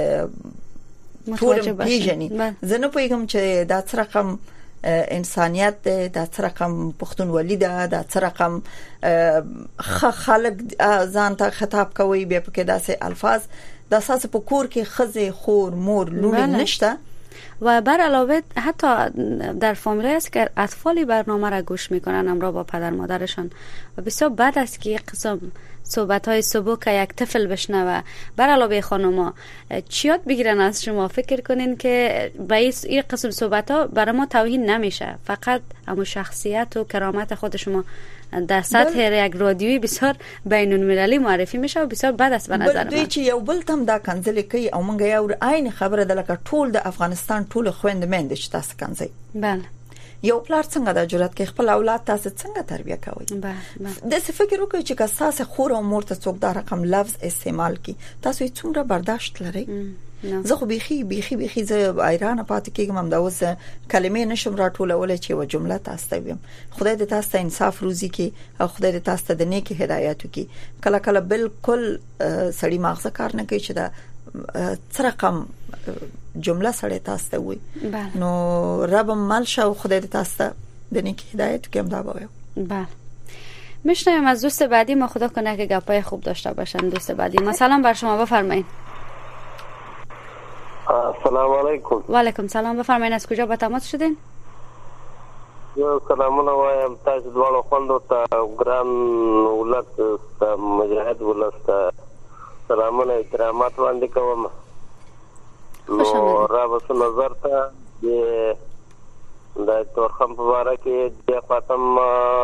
ټول پیژني. زه نه پوهیږم چې دا څه رقم انسانیت ده، دا څه رقم پښتونولي ده، دا څه رقم خلک ځان ته خطاب کوي بیا پکې داسې الفاظ د اساس په کور کې خزه خور مور لور نشته. و بر علاوه حتی در فامیلای است که اطفالی برنامه را گوش میکنن همراه با پدر مادرشان و بسیار بد است که یک قسم صحبت های سبک یک طفل بشنوه. بر علاوه خانوما چی یاد بگیرن از شما؟ فکر کنین که با این قسم صحبت ها برای ما توهین نمیشه، فقط همون شخصیت و کرامت خود شما در سطح یک رادیویی بسیار بین المللی معرفی میشه و بسیار بد است به نظر من. دوی چې یو بل تم دا کنځلې کوي او مونږ یو عین خبره ده لکه ټول د افغانستان ټول خويند مند چې تاسو کنځي. بله. یو پلار څنګه د جرأت کې خپل اولاد تاسو څنګه تربیه کوي؟ بله. د څه فکر وکړئ چې تاسو خور او مور ته څوک دا رقم لفظ استعمال کی تاسو یې څومره برداشت لرئ؟ زه خو بيخي بيخي بيخي زه ایران پات کېږم هم دا اوس کلمې نشم راټولولای چې و جمله تاسو ته ویم. خدای دې تاسو ته انصاف روزي کې او خدای دې تاسو ته د نیکی هدایت وکړي. کله کله بالکل سړی ماغزه کار نه کوي چې دا څه رقم جمله سړی تاسو ته وي. نو رب مال شو خدای دې تاسو ته د نیکی هدایت وکړي. هم دا وایم. بله. میشنویم از دوست بعدی ما، خدا کنه که گپای خوب داشته باشن. دوست بعدی ما سلام بر شما، بفرمایید. السلام علیکم. و علیکم سلام، بفرمایید از کجا با تماس شدین؟ یو سلامونه وایم تاسو دواړو خوندو ته ګران ولت ته مجاهد ولت ته سلامونه احترامات وړاندې کوم. نو را وسو نظر ته د تورخم په اړه کې د فاطم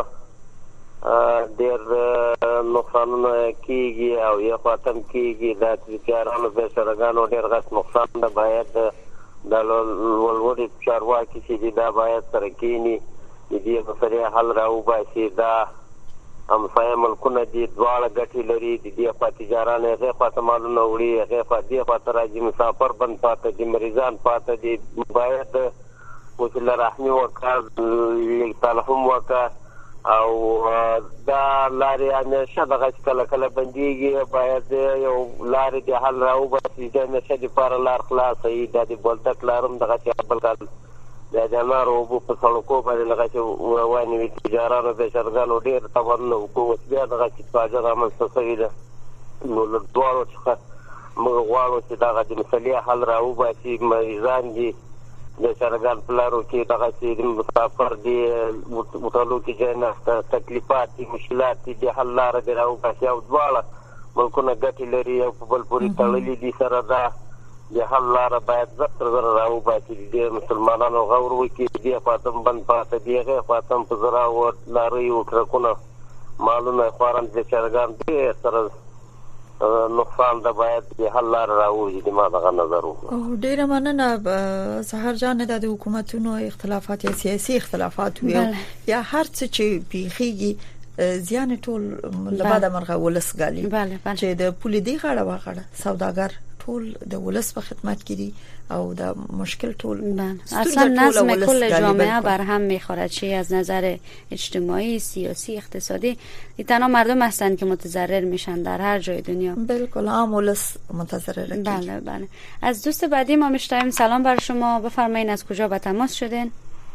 ډېر نقصانونه کیږي او یا فاطم کیږي د تجارانو به سرګانو ډېر غټ نقصان ده. باید د ولوري چارواکي چې دا باید سره کینی د دې مسلې حل راوباسي. دا هم فهمل کونه دي دواړه غټي لري د دې په تجارانو هغه فاطمانو وړي هغه فدیه فاتراجي مسافر بند پاتې دي مریضان پاتې دي. باید وصل رحمي وکړ تلفون وکړ او دا لارې همیشه دغه کله کله بنديږي. باید یو لارې د حل راوباسي د نشه د پر لار خلاصي د بولتک لارم دغه بل کال د جنار او په سړکو باندې دغه وایي تجارانو به شرګانو ډېر تورنو کوو بیا دغه چې تاجر عمل څه ده. نو له دوه څخه موږ غواړو چې دغه د مسلې حل راوباسي. مریضان دي د شرګان پلارو کې دغه چې مسافر دي متعلق کې جنه تکلیفات دي مشکلات دي حل لار دی راوباسي او دواړه ملکونه ګټي لري او په بل پوری تړلې دي سره دا د حل لار باید زړه زړه راوباسي. د مسلمانانو غور وکړي دي فاطم بند پاتې دی هغه فاطم په زرا او لاري او ټرکونه مالونه خورم د شرګان دي سره نقصان ده. باید د حل لار راوځي د ما دغه نظر وو. او ډیره مننه سحر جان. د حکومتونو اختلافات یا سیاسي اختلافات وي یا هر څه چې پیخيږي زیان ټول لباده مرغه ولس غالي چې د پولیدي غاړه واغړه سوداګر ټول د ولس په خدمت کې دي او د مشکل ټول اصلا نظم کل جامعه بر هم میخوره، چی از نظر اجتماعی، سیاسی، اقتصادی. این تنها مردم هستند که متضرر میشن در هر جای دنیا. بالکل عام ولس متضرره. بله بله. از دوست بعدی ما میشتایم سلام بر شما، بفرمایید از کجا با تماس شدین؟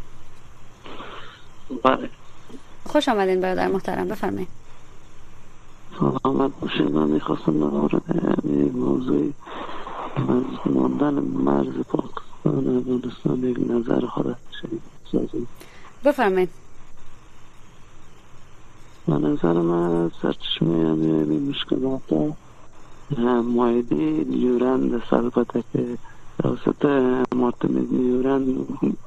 بله. خوش آمدین برادر محترم، بفرمایید. سلامت باشید. من میخواستم در مورد موضوع ماندن مرز پاکستان و افغانستان یک نظر خودت شدید. بفرمایید. به نظر من سرچشمه یعنی مشکلات مایدی دیورند است، البته که توسط مارتین دیورند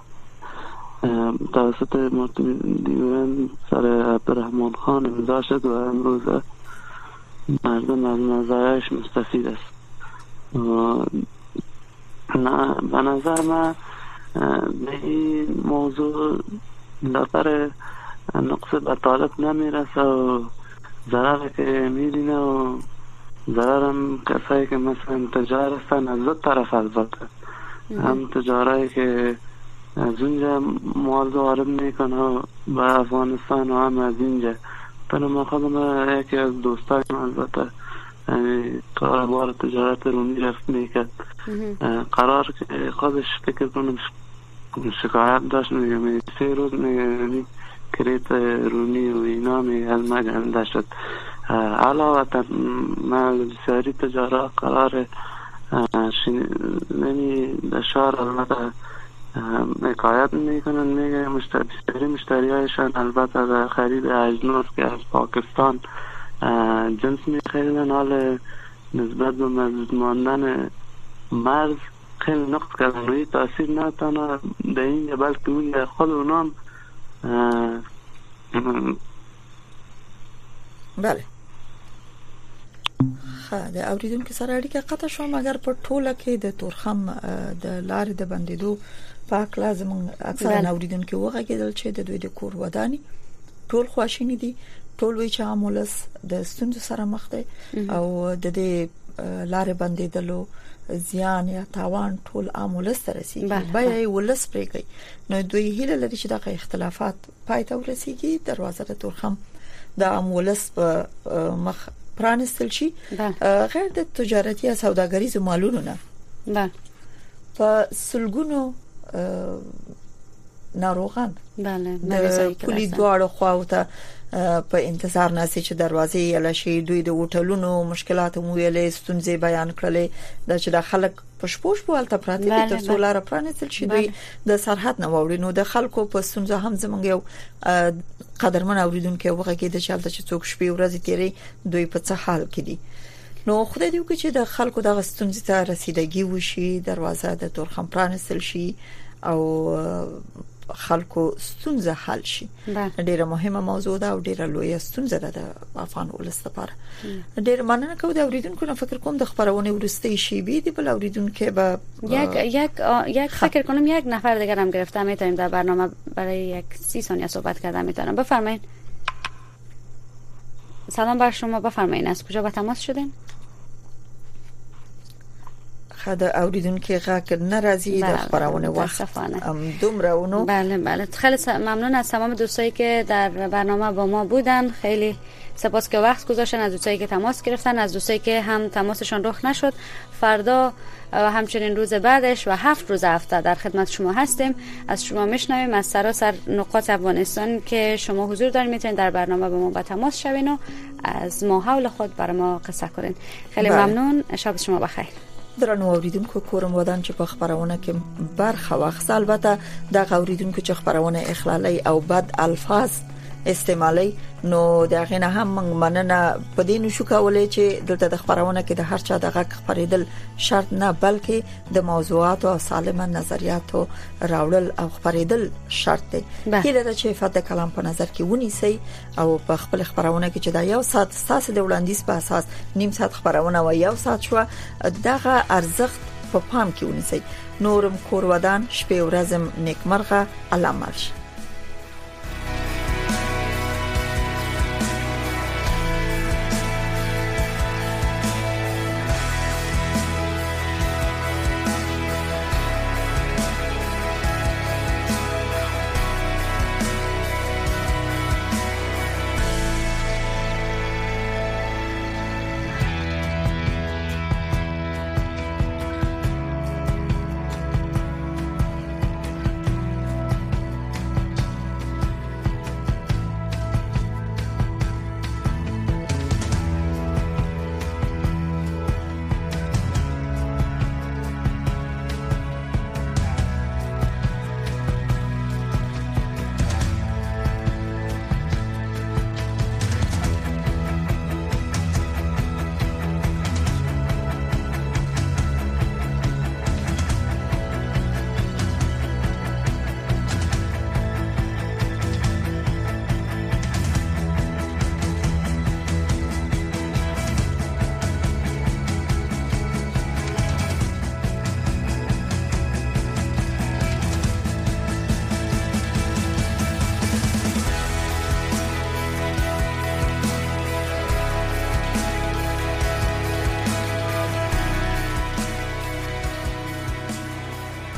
توسط مارتین دیورند سر عبدالرحمن خان امضا شد و امروز مردم از مزایاش مستفید است. نه به نظر من به این موضوع دفتر نقص به طالب نمیرسه و ضرر که میبینه و ضرر هم کسایی که مثلا تجار هستن از دو طرف، البته هم تجارایی که از اونجا مال وارد میکنه به افغانستان و هم از اینجا. پنو ما خودم یکی از دوستایم البته کاربار تجارت رومی رفت میکرد، قرار که خودش فکر کنم شکایت داشت، میگه سه روز میگه کریت رومی و اینا می از ما گنده شد. علاوه ما بسیاری تجارت قرار نمی دشار البته حکایت میکنن، میگه مشتری مشتری هایشان البته در خرید اجناس که از پاکستان جنس میخریدن، حال نسبت به مزید ماندن مرز خیلی نقص کردن و این تاثیر نه تنها در اینجا بلکه اونجا خود اونام. بله خا د اوریدونکو سره اړیکه قطع شو، مګر په ټوله کې د تورخم د لارې د بندیدو پاک لازم اکثر اوریدونکو وغږیدل چې د دوی د کور ودانی ټول خواشینی دي، ټول وی چې عاملس د ستونزو سره مخ دي او د دې لارې بندیدلو زیان یا تاوان ټول عاملس تر رسیدي، بیا ولس پرېږي. نو دوی هیله لري چې دغه اختلافات پای ته ورسیږي، دروازه د تورخم د عاملس په مخ پرانستل شي، غیر د تجارتي او سوداګریزو مالونو نه. بله په سلګونو ناروغان بله د پولی دواړو خواوته په انتظار ناسي چې دروازې یلا شي. دوی د هوټلونو مشکلات مو ویلې ستونزې بیان کړلې د چې د خلک پښپوش په الته پراته دي تر څو لار پرانستل شي. دوی د سرحد نه ووري نو د خلکو په ستونزه هم زمونږ یو قدرمن اوریدونکو وغږیده چې البته چې څوک شپې ورځې تیری دوی په څه حال کې دي. نو خدای دې وکړي چې د خلکو د ستونزې ته رسیدګي وشي، دروازه د تورخم پرانستل شي او خلکو ستونزه حل شي. ډیره مهمه موضوع ده او ډیره لویه ستونزه ده د افغان ولس لپاره. ډیره مننه کوم د اوریدونکو نه فکر کوم د خبرونه ورسته شي بي دي بل اوریدونکو به یک یک یک فکر کنم یک نفر دیگه هم گرفتم، میتونیم در برنامه برای یک سی ثانیه صحبت کردن میتونم. بفرمایید. سلام بر شما، بفرمایید از کجا با تماس شدین؟ خدا اوریدونکو غاک ناراضی در خبرونه وقت دومره اونو. بله بله خیلی ممنون از تمام دوستایی که در برنامه با ما بودن، خیلی سپاس که وقت گذاشتن، از دوستایی که تماس گرفتن، از دوستایی که هم تماسشون رخ نشد. فردا و همچنین روز بعدش و هفت روز هفته در خدمت شما هستیم. از شما میشنویم از سراسر نقاط افغانستان که شما حضور دارین، میتونید در برنامه با ما با تماس شوین و از ما حول خود برای ما قصه کنین. خیلی بله. ممنون، شب شما بخیر. درنو اوریدونکو کورم ودان چې په خبرونه کې برخه واخیست. البته د اوریدونکو چې خبرونه اخلالي او بد الفاظ استعمالي نو دغه نه هم مننه په دې نشو کولای چې دلته د خبرونه کې د هر چا دغه خبرېدل شرط نه، بلکې د موضوعات او سالمه نظریاتو راوړل او خبرېدل شرط دی. کله چې افاده کلام په نظر کې ونیسي او په خپل خبرونه کې چې دا یو ساعت ساس د وړاندیز په اساس نیم ساعت خبرونه و یو ساعت شو دغه ارزښت په پام کې ونیسي. نورم کور ودان شپه ورځم نیکمرغه علامه